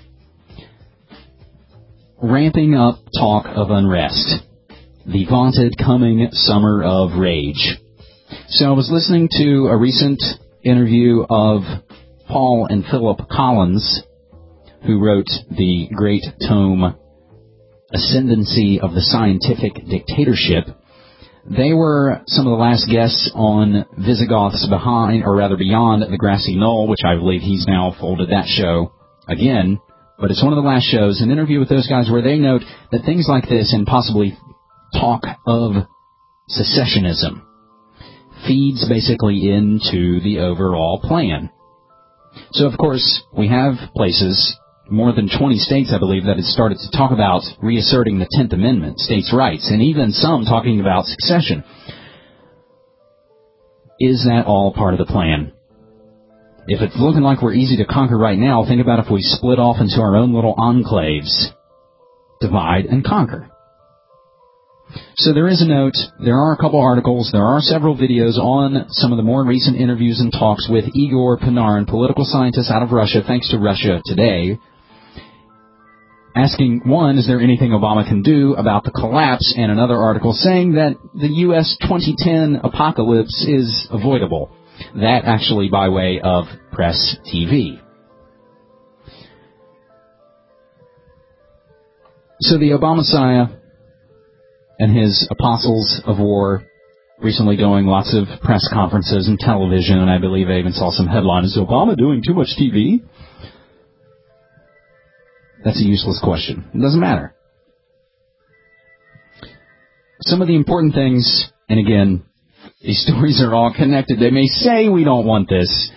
F: ramping up talk of unrest, the vaunted coming summer of rage. So I was listening to a recent interview of Paul and Philip Collins, who wrote the great tome Ascendancy of the Scientific Dictatorship. They were some of the last guests on Visigoths Beyond the Grassy Knoll, which I believe he's now folded that show again. But it's one of the last shows, an interview with those guys where they note that things like this and possibly talk of secessionism feeds basically into the overall plan. So, of course, we have places, more than 20 states, I believe, that have started to talk about reasserting the 10th Amendment, states' rights, and even some talking about succession. Is that all part of the plan? If it's looking like we're easy to conquer right now, think about if we split off into our own little enclaves, divide and conquer. So there is a note, there are a couple articles, there are several videos on some of the more recent interviews and talks with Igor Panarin, political scientist out of Russia, thanks to Russia Today, asking, one, is there anything Obama can do about the collapse, and another article saying that the U.S. 2010 apocalypse is avoidable. That actually by way of Press TV. So the Obama-Messiah and his apostles of war recently doing lots of press conferences and television, and I believe I even saw some headlines, is Obama doing too much TV? That's a useless question. It doesn't matter. Some of the important things, and again, these stories are all connected. They may say we don't want this.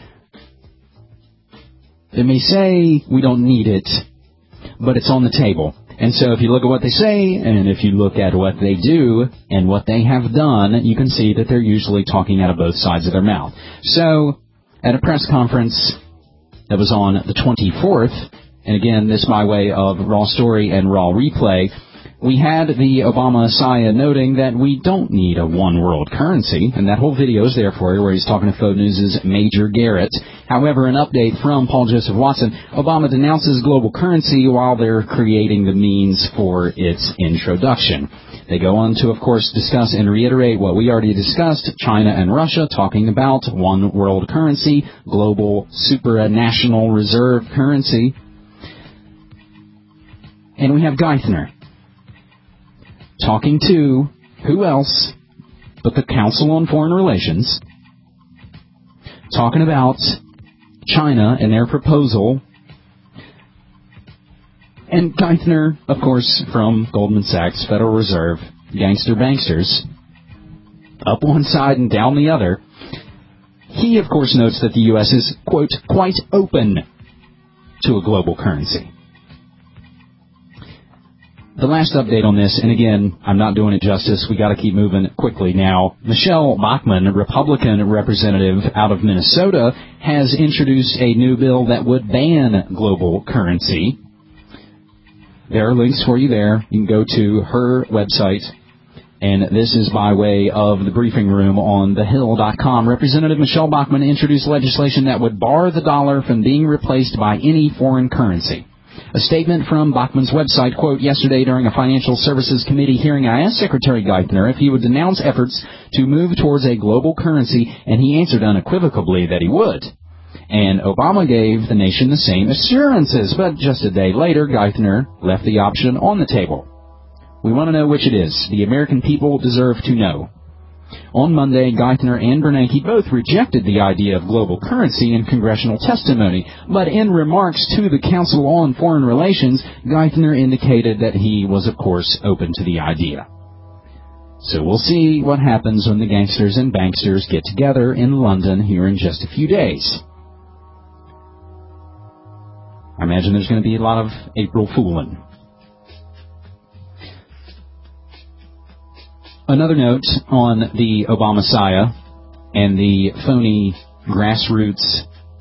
F: They may say we don't need it, but it's on the table. And so if you look at what they say, and if you look at what they do, and what they have done, you can see that they're usually talking out of both sides of their mouth. So, at a press conference that was on the 24th, and again, this by way of Raw Story and Raw Replay, we had the Obama-Messiah noting that we don't need a one-world currency, and that whole video is there for you, where he's talking to Fox News' Major Garrett. However, an update from Paul Joseph Watson, Obama denounces global currency while they're creating the means for its introduction. They go on to, of course, discuss and reiterate what we already discussed, China and Russia talking about one-world currency, global supranational reserve currency. And we have Geithner talking to who else but the Council on Foreign Relations, talking about China and their proposal. And Geithner, of course, from Goldman Sachs, Federal Reserve, gangster banksters, up one side and down the other. He, of course, notes that the U.S. is, quote, quite open to a global currency. the last update on this, and again, I'm not doing it justice. We got to keep moving quickly now. Michelle Bachmann, a Republican representative out of Minnesota, has introduced a new bill that would ban global currency. There are links for you there. You can go to her website, and this is by way of the briefing room on thehill.com. Representative Michelle Bachmann introduced legislation that would bar the dollar from being replaced by any foreign currency. A statement from Bachmann's website, quote, yesterday during a Financial Services Committee hearing, I asked Secretary Geithner if he would denounce efforts to move towards a global currency, and he answered unequivocally that he would. And Obama gave the nation the same assurances, but just a day later, Geithner left the option on the table. We want to know which it is. The American people deserve to know. On Monday, Geithner and Bernanke both rejected the idea of global currency in congressional testimony, but in remarks to the Council on Foreign Relations, Geithner indicated that he was, of course, open to the idea. So we'll see what happens when the gangsters and banksters get together in London here in just a few days. I imagine there's going to be a lot of April fooling. Another note on the Obama-Messiah and the phony grassroots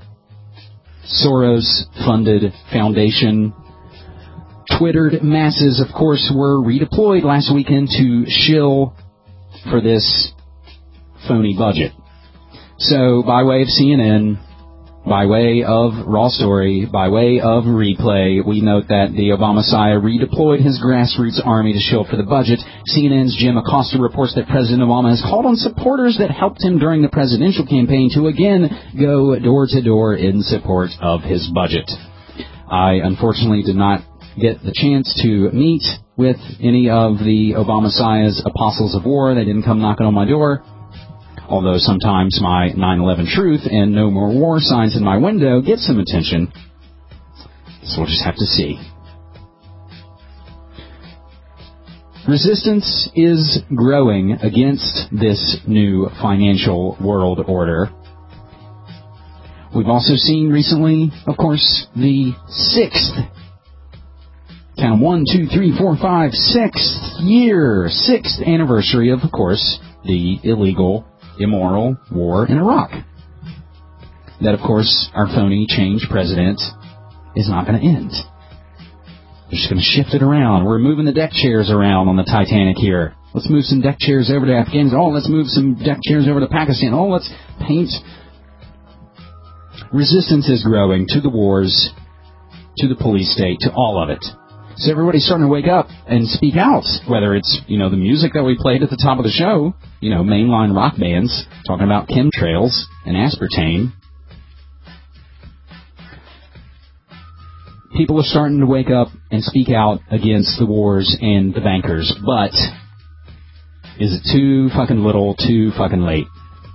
F: Soros-funded foundation. Twittered masses, of course, were redeployed last weekend to shill for this phony budget. So, by way of CNN, by way of Raw Story, by way of Replay, we note that the Obama-Messiah redeployed his grassroots army to shill for the budget. CNN's Jim Acosta reports that President Obama has called on supporters that helped him during the presidential campaign to again go door-to-door in support of his budget. I unfortunately did not get the chance to meet with any of the Obama-Messiah's apostles of war. They didn't come knocking on my door. Although sometimes my 9/11 truth and no more war signs in my window get some attention. So we'll just have to see. Resistance is growing against this new financial world order. We've also seen recently, of course, the sixth anniversary of course, the illegal, immoral war in Iraq. That, of course, our phony change president is not going to end. They're just going to shift it around. We're moving the deck chairs around on the Titanic here. Let's move some deck chairs over to Afghanistan. Oh, let's move some deck chairs over to Pakistan. Oh, let's paint. Resistance is growing to the wars, to the police state, to all of it. So everybody's starting to wake up and speak out, whether it's, the music that we played at the top of the show, mainline rock bands talking about chemtrails and aspartame. People are starting to wake up and speak out against the wars and the bankers, but is it too fucking little, too fucking late?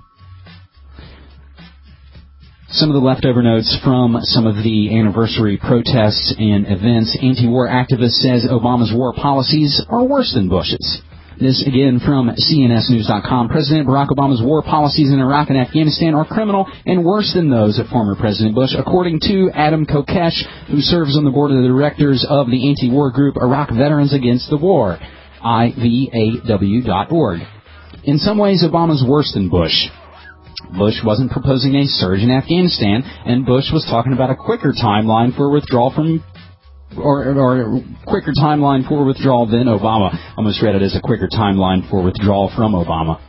F: Some of the leftover notes from some of the anniversary protests and events. Anti-war activist says Obama's war policies are worse than Bush's. This again from CNSnews.com. President Barack Obama's war policies in Iraq and Afghanistan are criminal and worse than those of former President Bush, according to Adam Kokesh, who serves on the board of the directors of the anti-war group Iraq Veterans Against the War, IVAW.org. In some ways, Obama's worse than Bush. Bush wasn't proposing a surge in Afghanistan, and Bush was talking about a quicker timeline for withdrawal from, or quicker timeline for withdrawal than Obama. Almost read it as a quicker timeline for withdrawal from Obama.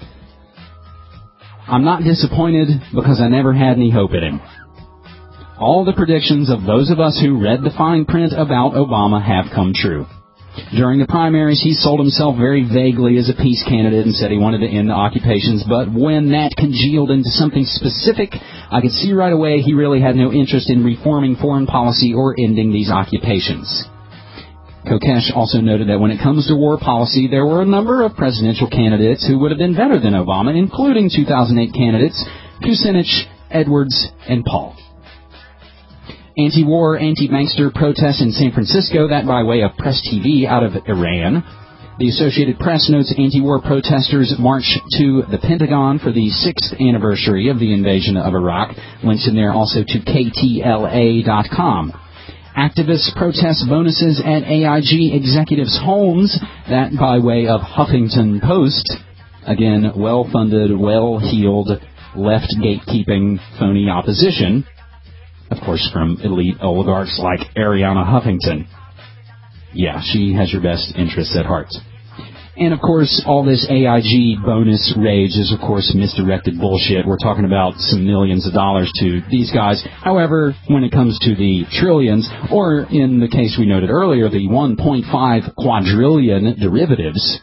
F: I'm not disappointed because I never had any hope in him. All the predictions of those of us who read the fine print about Obama have come true. During the primaries, he sold himself very vaguely as a peace candidate and said he wanted to end the occupations, but when that congealed into something specific, I could see right away he really had no interest in reforming foreign policy or ending these occupations. Kokesh also noted that when it comes to war policy, there were a number of presidential candidates who would have been better than Obama, including 2008 candidates Kucinich, Edwards, and Paul. Anti-war, anti-bankster protests in San Francisco, that by way of Press TV out of Iran. The Associated Press notes anti-war protesters march to the Pentagon for the 6th anniversary of the invasion of Iraq. Links in there also to KTLA.com. Activists protest bonuses at AIG executives' homes. That by way of Huffington Post. Again, well-funded, well-heeled, left gatekeeping, phony opposition. Of course, from elite oligarchs like Arianna Huffington. Yeah, she has your best interests at heart. And, of course, all this AIG bonus rage is, of course, misdirected bullshit. We're talking about some millions of dollars to these guys. However, when it comes to the trillions, or in the case we noted earlier, the 1.5 quadrillion derivatives,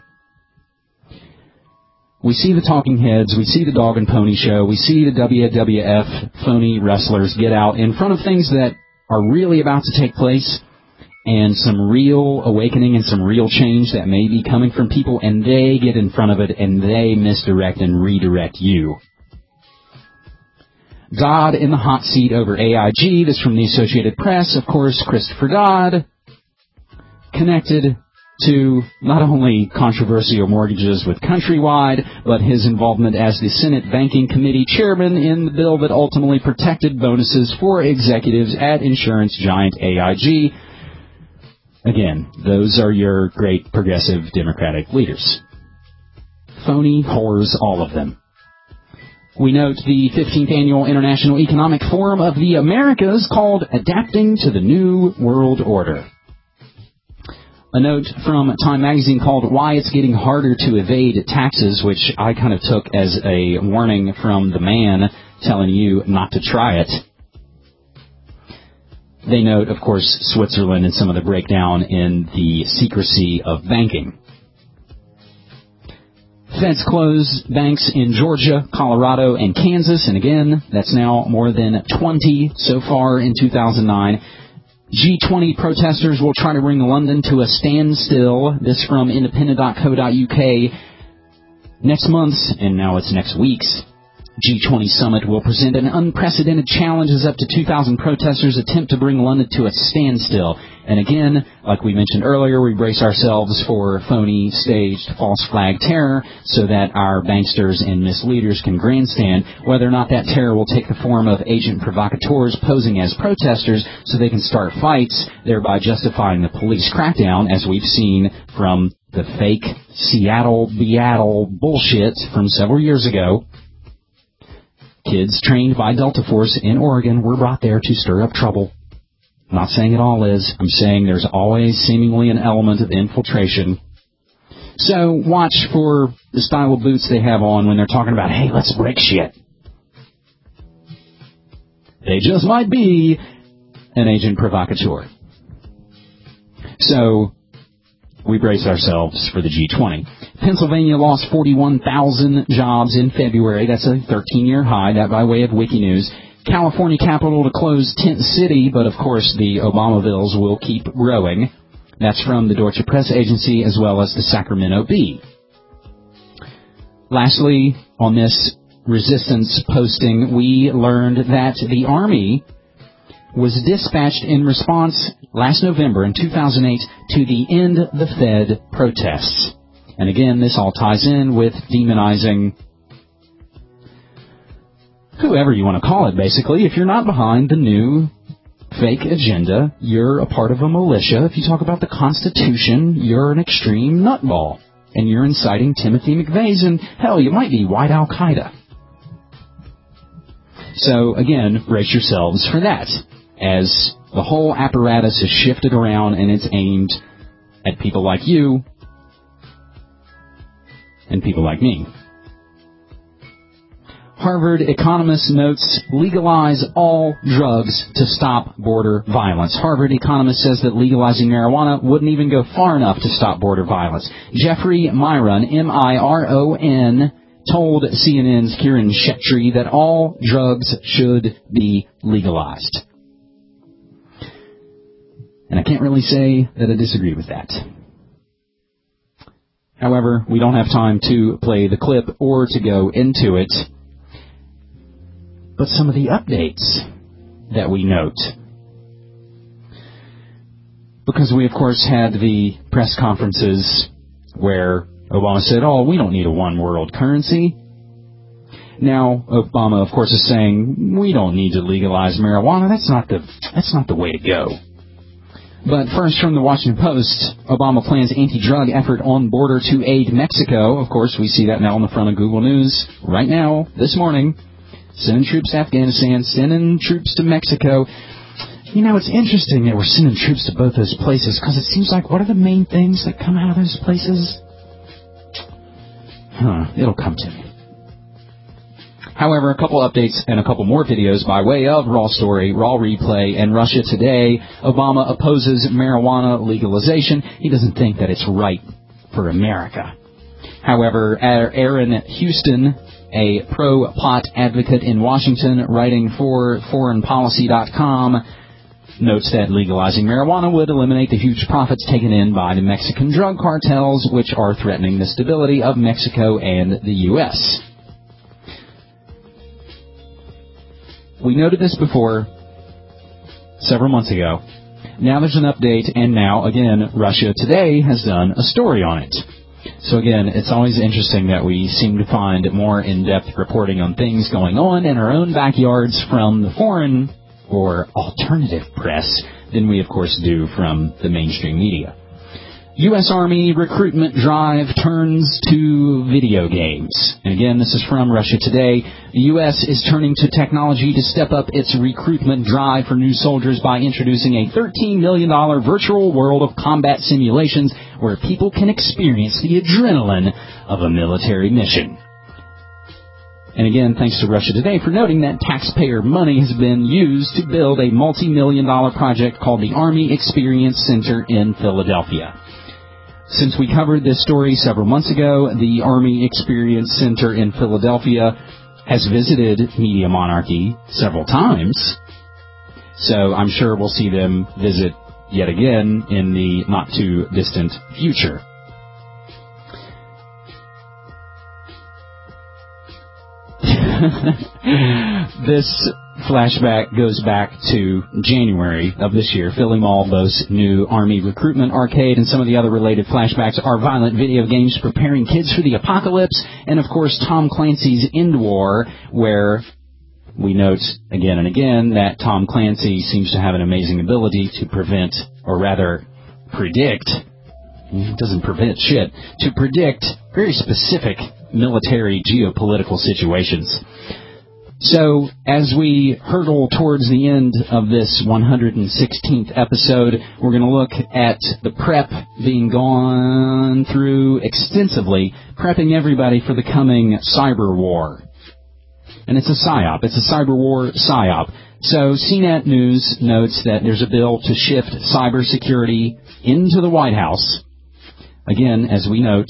F: we see the talking heads, we see the dog and pony show, we see the WWF phony wrestlers get out in front of things that are really about to take place, and some real awakening and some real change that may be coming from people, and they get in front of it and they misdirect and redirect you. Dodd in the hot seat over AIG. This from the Associated Press. Of course, Christopher Dodd, connected to not only controversial mortgages with Countrywide, but his involvement as the Senate Banking Committee chairman in the bill that ultimately protected bonuses for executives at insurance giant AIG. Again, those are your great progressive Democratic leaders. Phony whores, all of them. We note the 15th Annual International Economic Forum of the Americas called Adapting to the New World Order. A note from Time Magazine called Why It's Getting Harder to Evade Taxes, which I kind of took as a warning from the man telling you not to try it. They note, of course, Switzerland and some of the breakdown in the secrecy of banking. Feds close banks in Georgia, Colorado, and Kansas, and again, that's now more than 20 so far in 2009. G20 protesters will try to bring London to a standstill. This from independent.co.uk. Next month, and now it's next week's, G20 summit will present an unprecedented challenge as up to 2,000 protesters attempt to bring London to a standstill. And again, like we mentioned earlier, we brace ourselves for phony, staged, false flag terror so that our banksters and misleaders can grandstand, whether or not that terror will take the form of agent provocateurs posing as protesters so they can start fights, thereby justifying the police crackdown, as we've seen from the fake Seattle bullshit from several years ago. Kids trained by Delta Force in Oregon were brought there to stir up trouble. I'm not saying it all is. I'm saying there's always seemingly an element of infiltration. So watch for the style of boots they have on when they're talking about, hey, let's break shit. They just might be an agent provocateur. So we brace ourselves for the G20. Pennsylvania lost 41,000 jobs in February. That's a 13-year high. That by way of Wikinews. California Capitol to close Tent City, but of course the Obamavilles will keep growing. That's from the Deutsche Press Agency as well as the Sacramento Bee. Lastly, on this resistance posting, we learned that the Army was dispatched in response last November in 2008 to the End the Fed protests. And again, this all ties in with demonizing whoever you want to call it, basically. If you're not behind the new fake agenda, you're a part of a militia. If you talk about the Constitution, you're an extreme nutball. And you're inciting Timothy McVeigh's, and hell, you might be white Al-Qaeda. So, again, brace yourselves for that, as the whole apparatus is shifted around and it's aimed at people like you and people like me. Harvard economist notes, legalize all drugs to stop border violence. Harvard economist says that legalizing marijuana wouldn't even go far enough to stop border violence. Jeffrey Miron, M-I-R-O-N, told CNN's Kiran Shetty that all drugs should be legalized. And I can't really say that I disagree with that. However, we don't have time to play the clip or to go into it. But some of the updates that we note. Because we, of course, had the press conferences where Obama said, oh, we don't need a one-world currency. Now, Obama, of course, is saying, we don't need to legalize marijuana. That's not the way to go. But first, from the Washington Post, Obama plans anti-drug effort on border to aid Mexico. Of course, we see that now on the front of Google News right now, this morning. Sending troops to Afghanistan, sending troops to Mexico. You know, it's interesting that we're sending troops to both those places, because it seems like, what are the main things that come out of those places? It'll come to me. However, a couple updates and a couple more videos by way of Raw Story, Raw Replay, and Russia Today. Obama opposes marijuana legalization. He doesn't think that it's right for America. However, Aaron Houston, a pro-pot advocate in Washington, writing for foreignpolicy.com, notes that legalizing marijuana would eliminate the huge profits taken in by the Mexican drug cartels, which are threatening the stability of Mexico and the U.S. We noted this before, several months ago. Now there's an update, and now, again, Russia Today has done a story on it. So again, it's always interesting that we seem to find more in-depth reporting on things going on in our own backyards from the foreign or alternative press than we, of course, do from the mainstream media. U.S. Army recruitment drive turns to video games. And again, this is from Russia Today. The U.S. is turning to technology to step up its recruitment drive for new soldiers by introducing a $13 million virtual world of combat simulations where people can experience the adrenaline of a military mission. And again, thanks to Russia Today for noting that taxpayer money has been used to build a multi-million-dollar project called the Army Experience Center in Philadelphia. Since we covered this story several months ago, the Army Experience Center in Philadelphia has visited Media Monarchy several times. So I'm sure we'll see them visit yet again in the not-too-distant future. This flashback goes back to January of this year. Philly Mall boasts new Army recruitment arcade, and some of the other related flashbacks are violent video games preparing kids for the apocalypse, and of course Tom Clancy's End War, where we note again and again that Tom Clancy seems to have an amazing ability to prevent, or rather predict, it doesn't prevent shit, to predict very specific military geopolitical situations. So, as we hurtle towards the end of this 116th episode, we're going to look at the prep being gone through extensively, prepping everybody for the coming cyber war. And it's a PSYOP. It's a cyber war PSYOP. So, CNET News notes that there's a bill to shift cybersecurity into the White House. Again, as we note,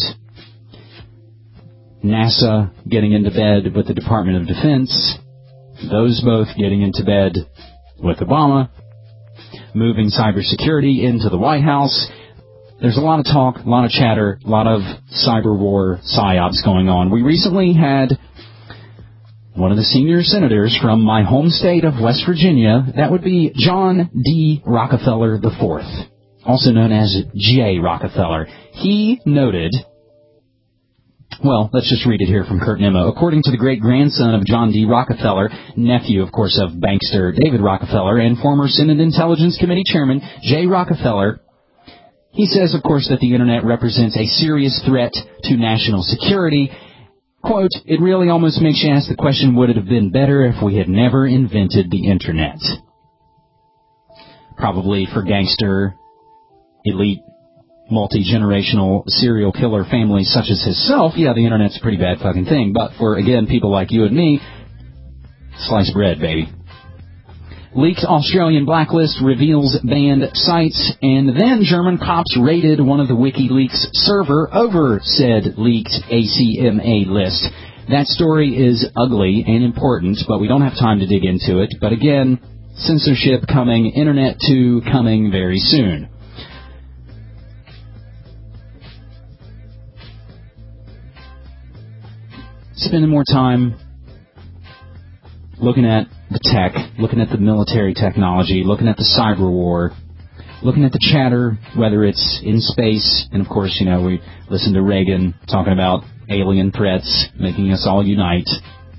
F: NASA getting into bed with the Department of Defense, those both getting into bed with Obama, moving cybersecurity into the White House. There's a lot of talk, a lot of chatter, a lot of cyber war psyops going on. We recently had one of the senior senators from my home state of West Virginia, that would be John D. Rockefeller IV, also known as J. Rockefeller. He noted, well, let's just read it here from Kurt Nimmo. According to the great-grandson of John D. Rockefeller, nephew, of course, of bankster David Rockefeller, and former Senate Intelligence Committee Chairman J. Rockefeller, he says, of course, that the Internet represents a serious threat to national security. Quote, it really almost makes you ask the question, would it have been better if we had never invented the Internet? Probably for gangster, elite, multi-generational serial killer families such as himself, yeah, the Internet's a pretty bad fucking thing. But for, again, people like you and me, sliced bread, baby. Leaked Australian blacklist reveals banned sites, and then German cops raided one of the WikiLeaks server over said leaked ACMA list. That story is ugly and important, but we don't have time to dig into it. But again, censorship coming, Internet 2 coming very soon. Spending more time looking at the tech, looking at the military technology, looking at the cyber war, looking at the chatter, whether it's in space, and of course, you know, we listened to Reagan talking about alien threats, making us all unite.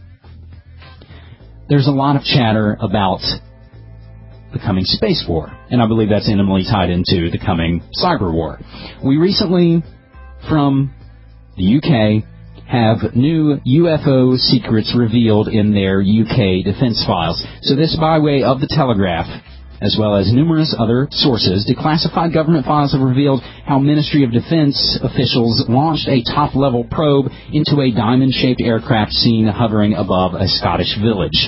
F: There's a lot of chatter about the coming space war. and I believe that's intimately tied into the coming cyber war. We recently, from the UK, have new UFO secrets revealed in their UK defense files. So this by way of the Telegraph, as well as numerous other sources. Declassified government files have revealed how Ministry of Defense officials launched a top-level probe into a diamond-shaped aircraft seen hovering above a Scottish village.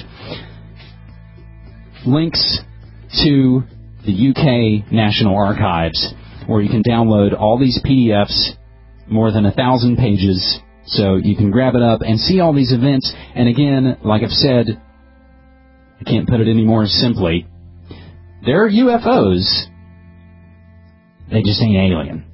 F: Links to the UK National Archives, where you can download all these PDFs, more than 1,000 pages, so you can grab it up and see all these events. And again, like I've said, I can't put it any more simply, they're UFOs. They just ain't alien.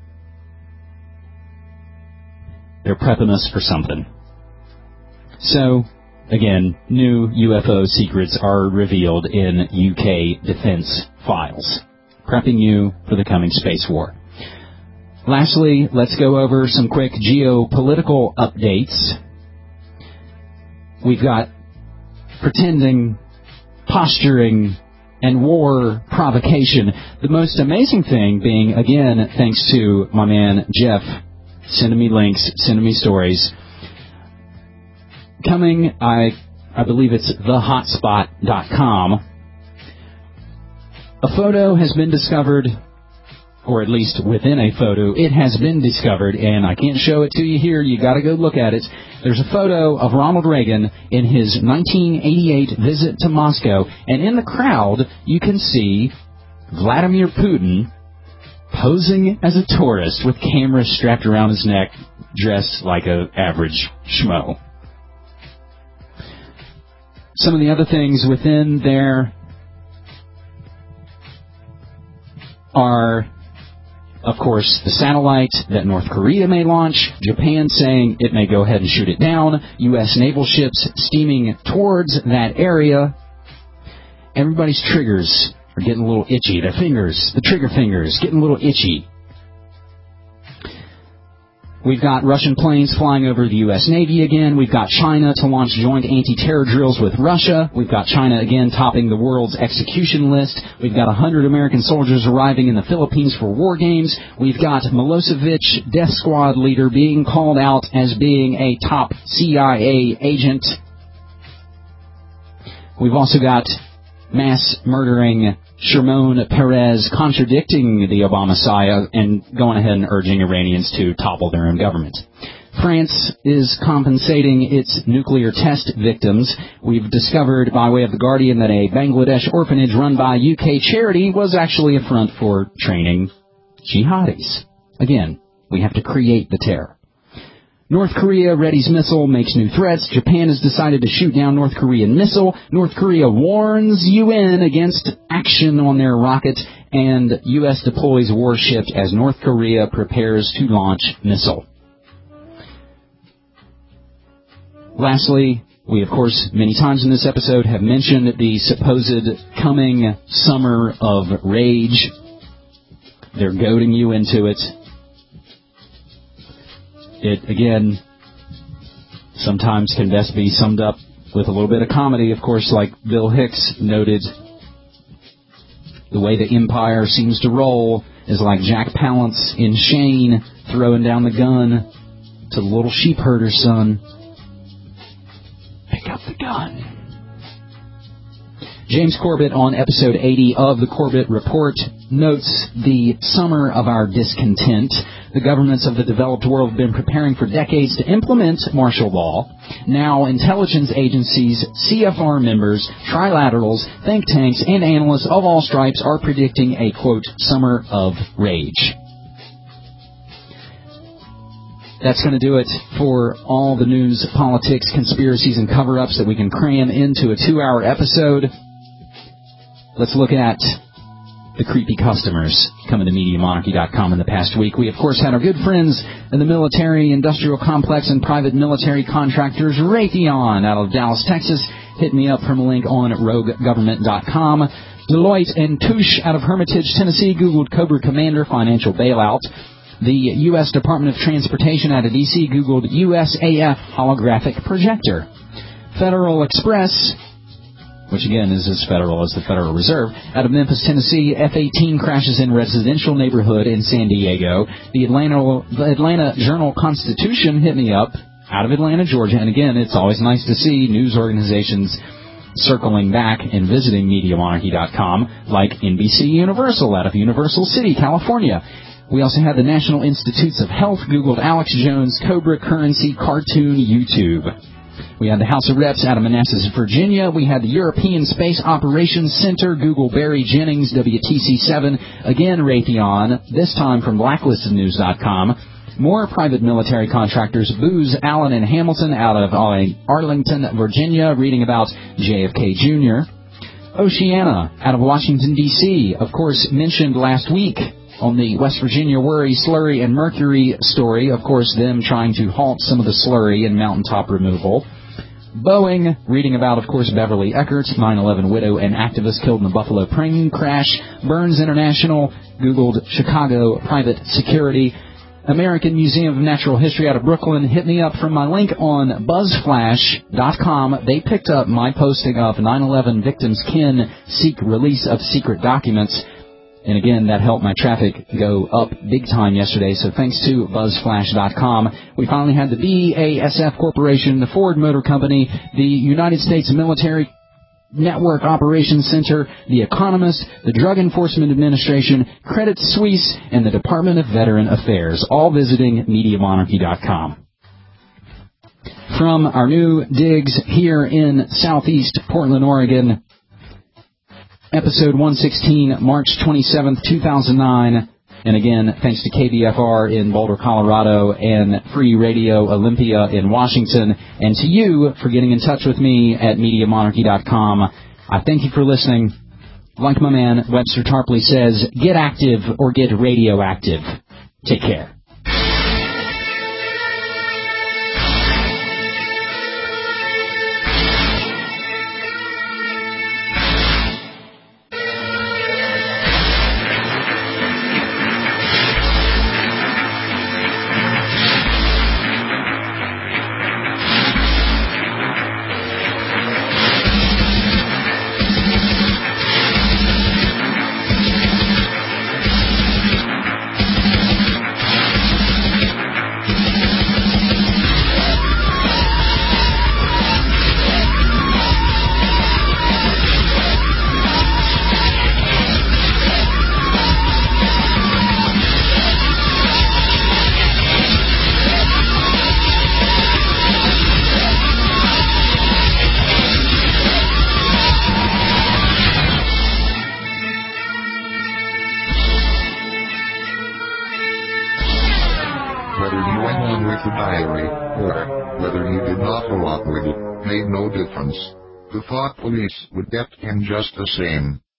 F: They're prepping us for something. So, again, new UFO secrets are revealed in UK defense files, prepping you for the coming space war. Lastly, let's go over some quick geopolitical updates. We've got pretending, posturing, and war provocation. The most amazing thing being, again, thanks to my man Jeff, sending me links, sending me stories. Coming, I believe it's thehotspot.com. A photo has been discovered, or at least within a photo, it has been discovered, and I can't show it to you here, you gotta go look at it. There's a photo of Ronald Reagan in his 1988 visit to Moscow, and in the crowd, you can see Vladimir Putin posing as a tourist with cameras strapped around his neck, dressed like an average schmo. Some of the other things within there are, of course, the satellite that North Korea may launch, Japan saying it may go ahead and shoot it down, U.S. naval ships steaming towards that area. Everybody's triggers are getting a little itchy. Their fingers, the trigger fingers, getting a little itchy. We've got Russian planes flying over the U.S. Navy again. We've got China to launch joint anti-terror drills with Russia. We've got China again topping the world's execution list. We've got 100 American soldiers arriving in the Philippines for war games. We've got Milosevic, death squad leader, being called out as being a top CIA agent. We've also got mass murdering Shimon Peres contradicting the Obama-Messiah and going ahead and urging Iranians to topple their own government. France is compensating its nuclear test victims. We've discovered by way of The Guardian that a Bangladesh orphanage run by UK charity was actually a front for training jihadis. Again, we have to create the terror. North Korea readies missile, makes new threats. Japan has decided to shoot down North Korean missile. North Korea warns UN against action on their rocket. And U.S. deploys warship as North Korea prepares to launch missile. Lastly, we, of course, many times in this episode have mentioned the supposed coming summer of rage. They're goading you into it. It, again, sometimes can best be summed up with a little bit of comedy, of course, like Bill Hicks noted. The way the Empire seems to roll is like Jack Palance in Shane throwing down the gun to the little sheep herder's son. Pick up the gun. James Corbett on episode 80 of the Corbett Report notes the summer of our discontent. The governments of the developed world have been preparing for decades to implement martial law. Now, intelligence agencies, CFR members, trilaterals, think tanks, and analysts of all stripes are predicting a, quote, summer of rage. That's going to do it for all the news, politics, conspiracies, and cover-ups that we can cram into a 2-hour episode. Let's look at the creepy customers coming to MediaMonarchy.com in the past week. We, of course, had our good friends in the military, industrial complex, and private military contractors, Raytheon, out of Dallas, Texas. Hit me up from a link on RogueGovernment.com. Deloitte and Touche out of Hermitage, Tennessee. Googled Cobra Commander financial bailout. The U.S. Department of Transportation out of D.C. Googled USAF holographic projector. Federal Express which again is as federal as the Federal Reserve. Out of Memphis, Tennessee, F-18 crashes in residential neighborhood in San Diego. The Atlanta Journal-Constitution hit me up out of Atlanta, Georgia. And again, it's always nice to see news organizations circling back and visiting MediaMonarchy.com, like NBC Universal out of Universal City, California. We also had the National Institutes of Health, Googled Alex Jones, Cobra Currency, Cartoon, YouTube. We had the House of Reps out of Manassas, Virginia. We had the European Space Operations Center, Google Barry Jennings, WTC7, again Raytheon, this time from blacklistednews.com. More private military contractors, Booz Allen and Hamilton out of Arlington, Virginia, reading about JFK Jr. Oceana out of Washington, D.C., of course, mentioned last week on the West Virginia Worry, Slurry, and Mercury story, of course, them trying to halt some of the slurry and mountaintop removal. Boeing, reading about, of course, Beverly Eckert, 9/11 widow and activist killed in the Buffalo plane crash. Burns International, Googled Chicago private security. American Museum of Natural History out of Brooklyn hit me up from my link on BuzzFlash.com. They picked up my posting of 9/11 victims' kin seek release of secret documents. And again, that helped my traffic go up big time yesterday, so thanks to BuzzFlash.com. We finally had the BASF Corporation, the Ford Motor Company, the United States Military Network Operations Center, The Economist, the Drug Enforcement Administration, Credit Suisse, and the Department of Veteran Affairs, all visiting MediaMonarchy.com. From our new digs here in southeast Portland, Oregon, episode 116, March 27th, 2009. And again, thanks to KBFR in Boulder, Colorado, and Free Radio Olympia in Washington, and to you for getting in touch with me at MediaMonarchy.com. I thank you for listening. Like my man Webster Tarpley says, get active or get radioactive. Take care.
D: The thought police would get him just the same.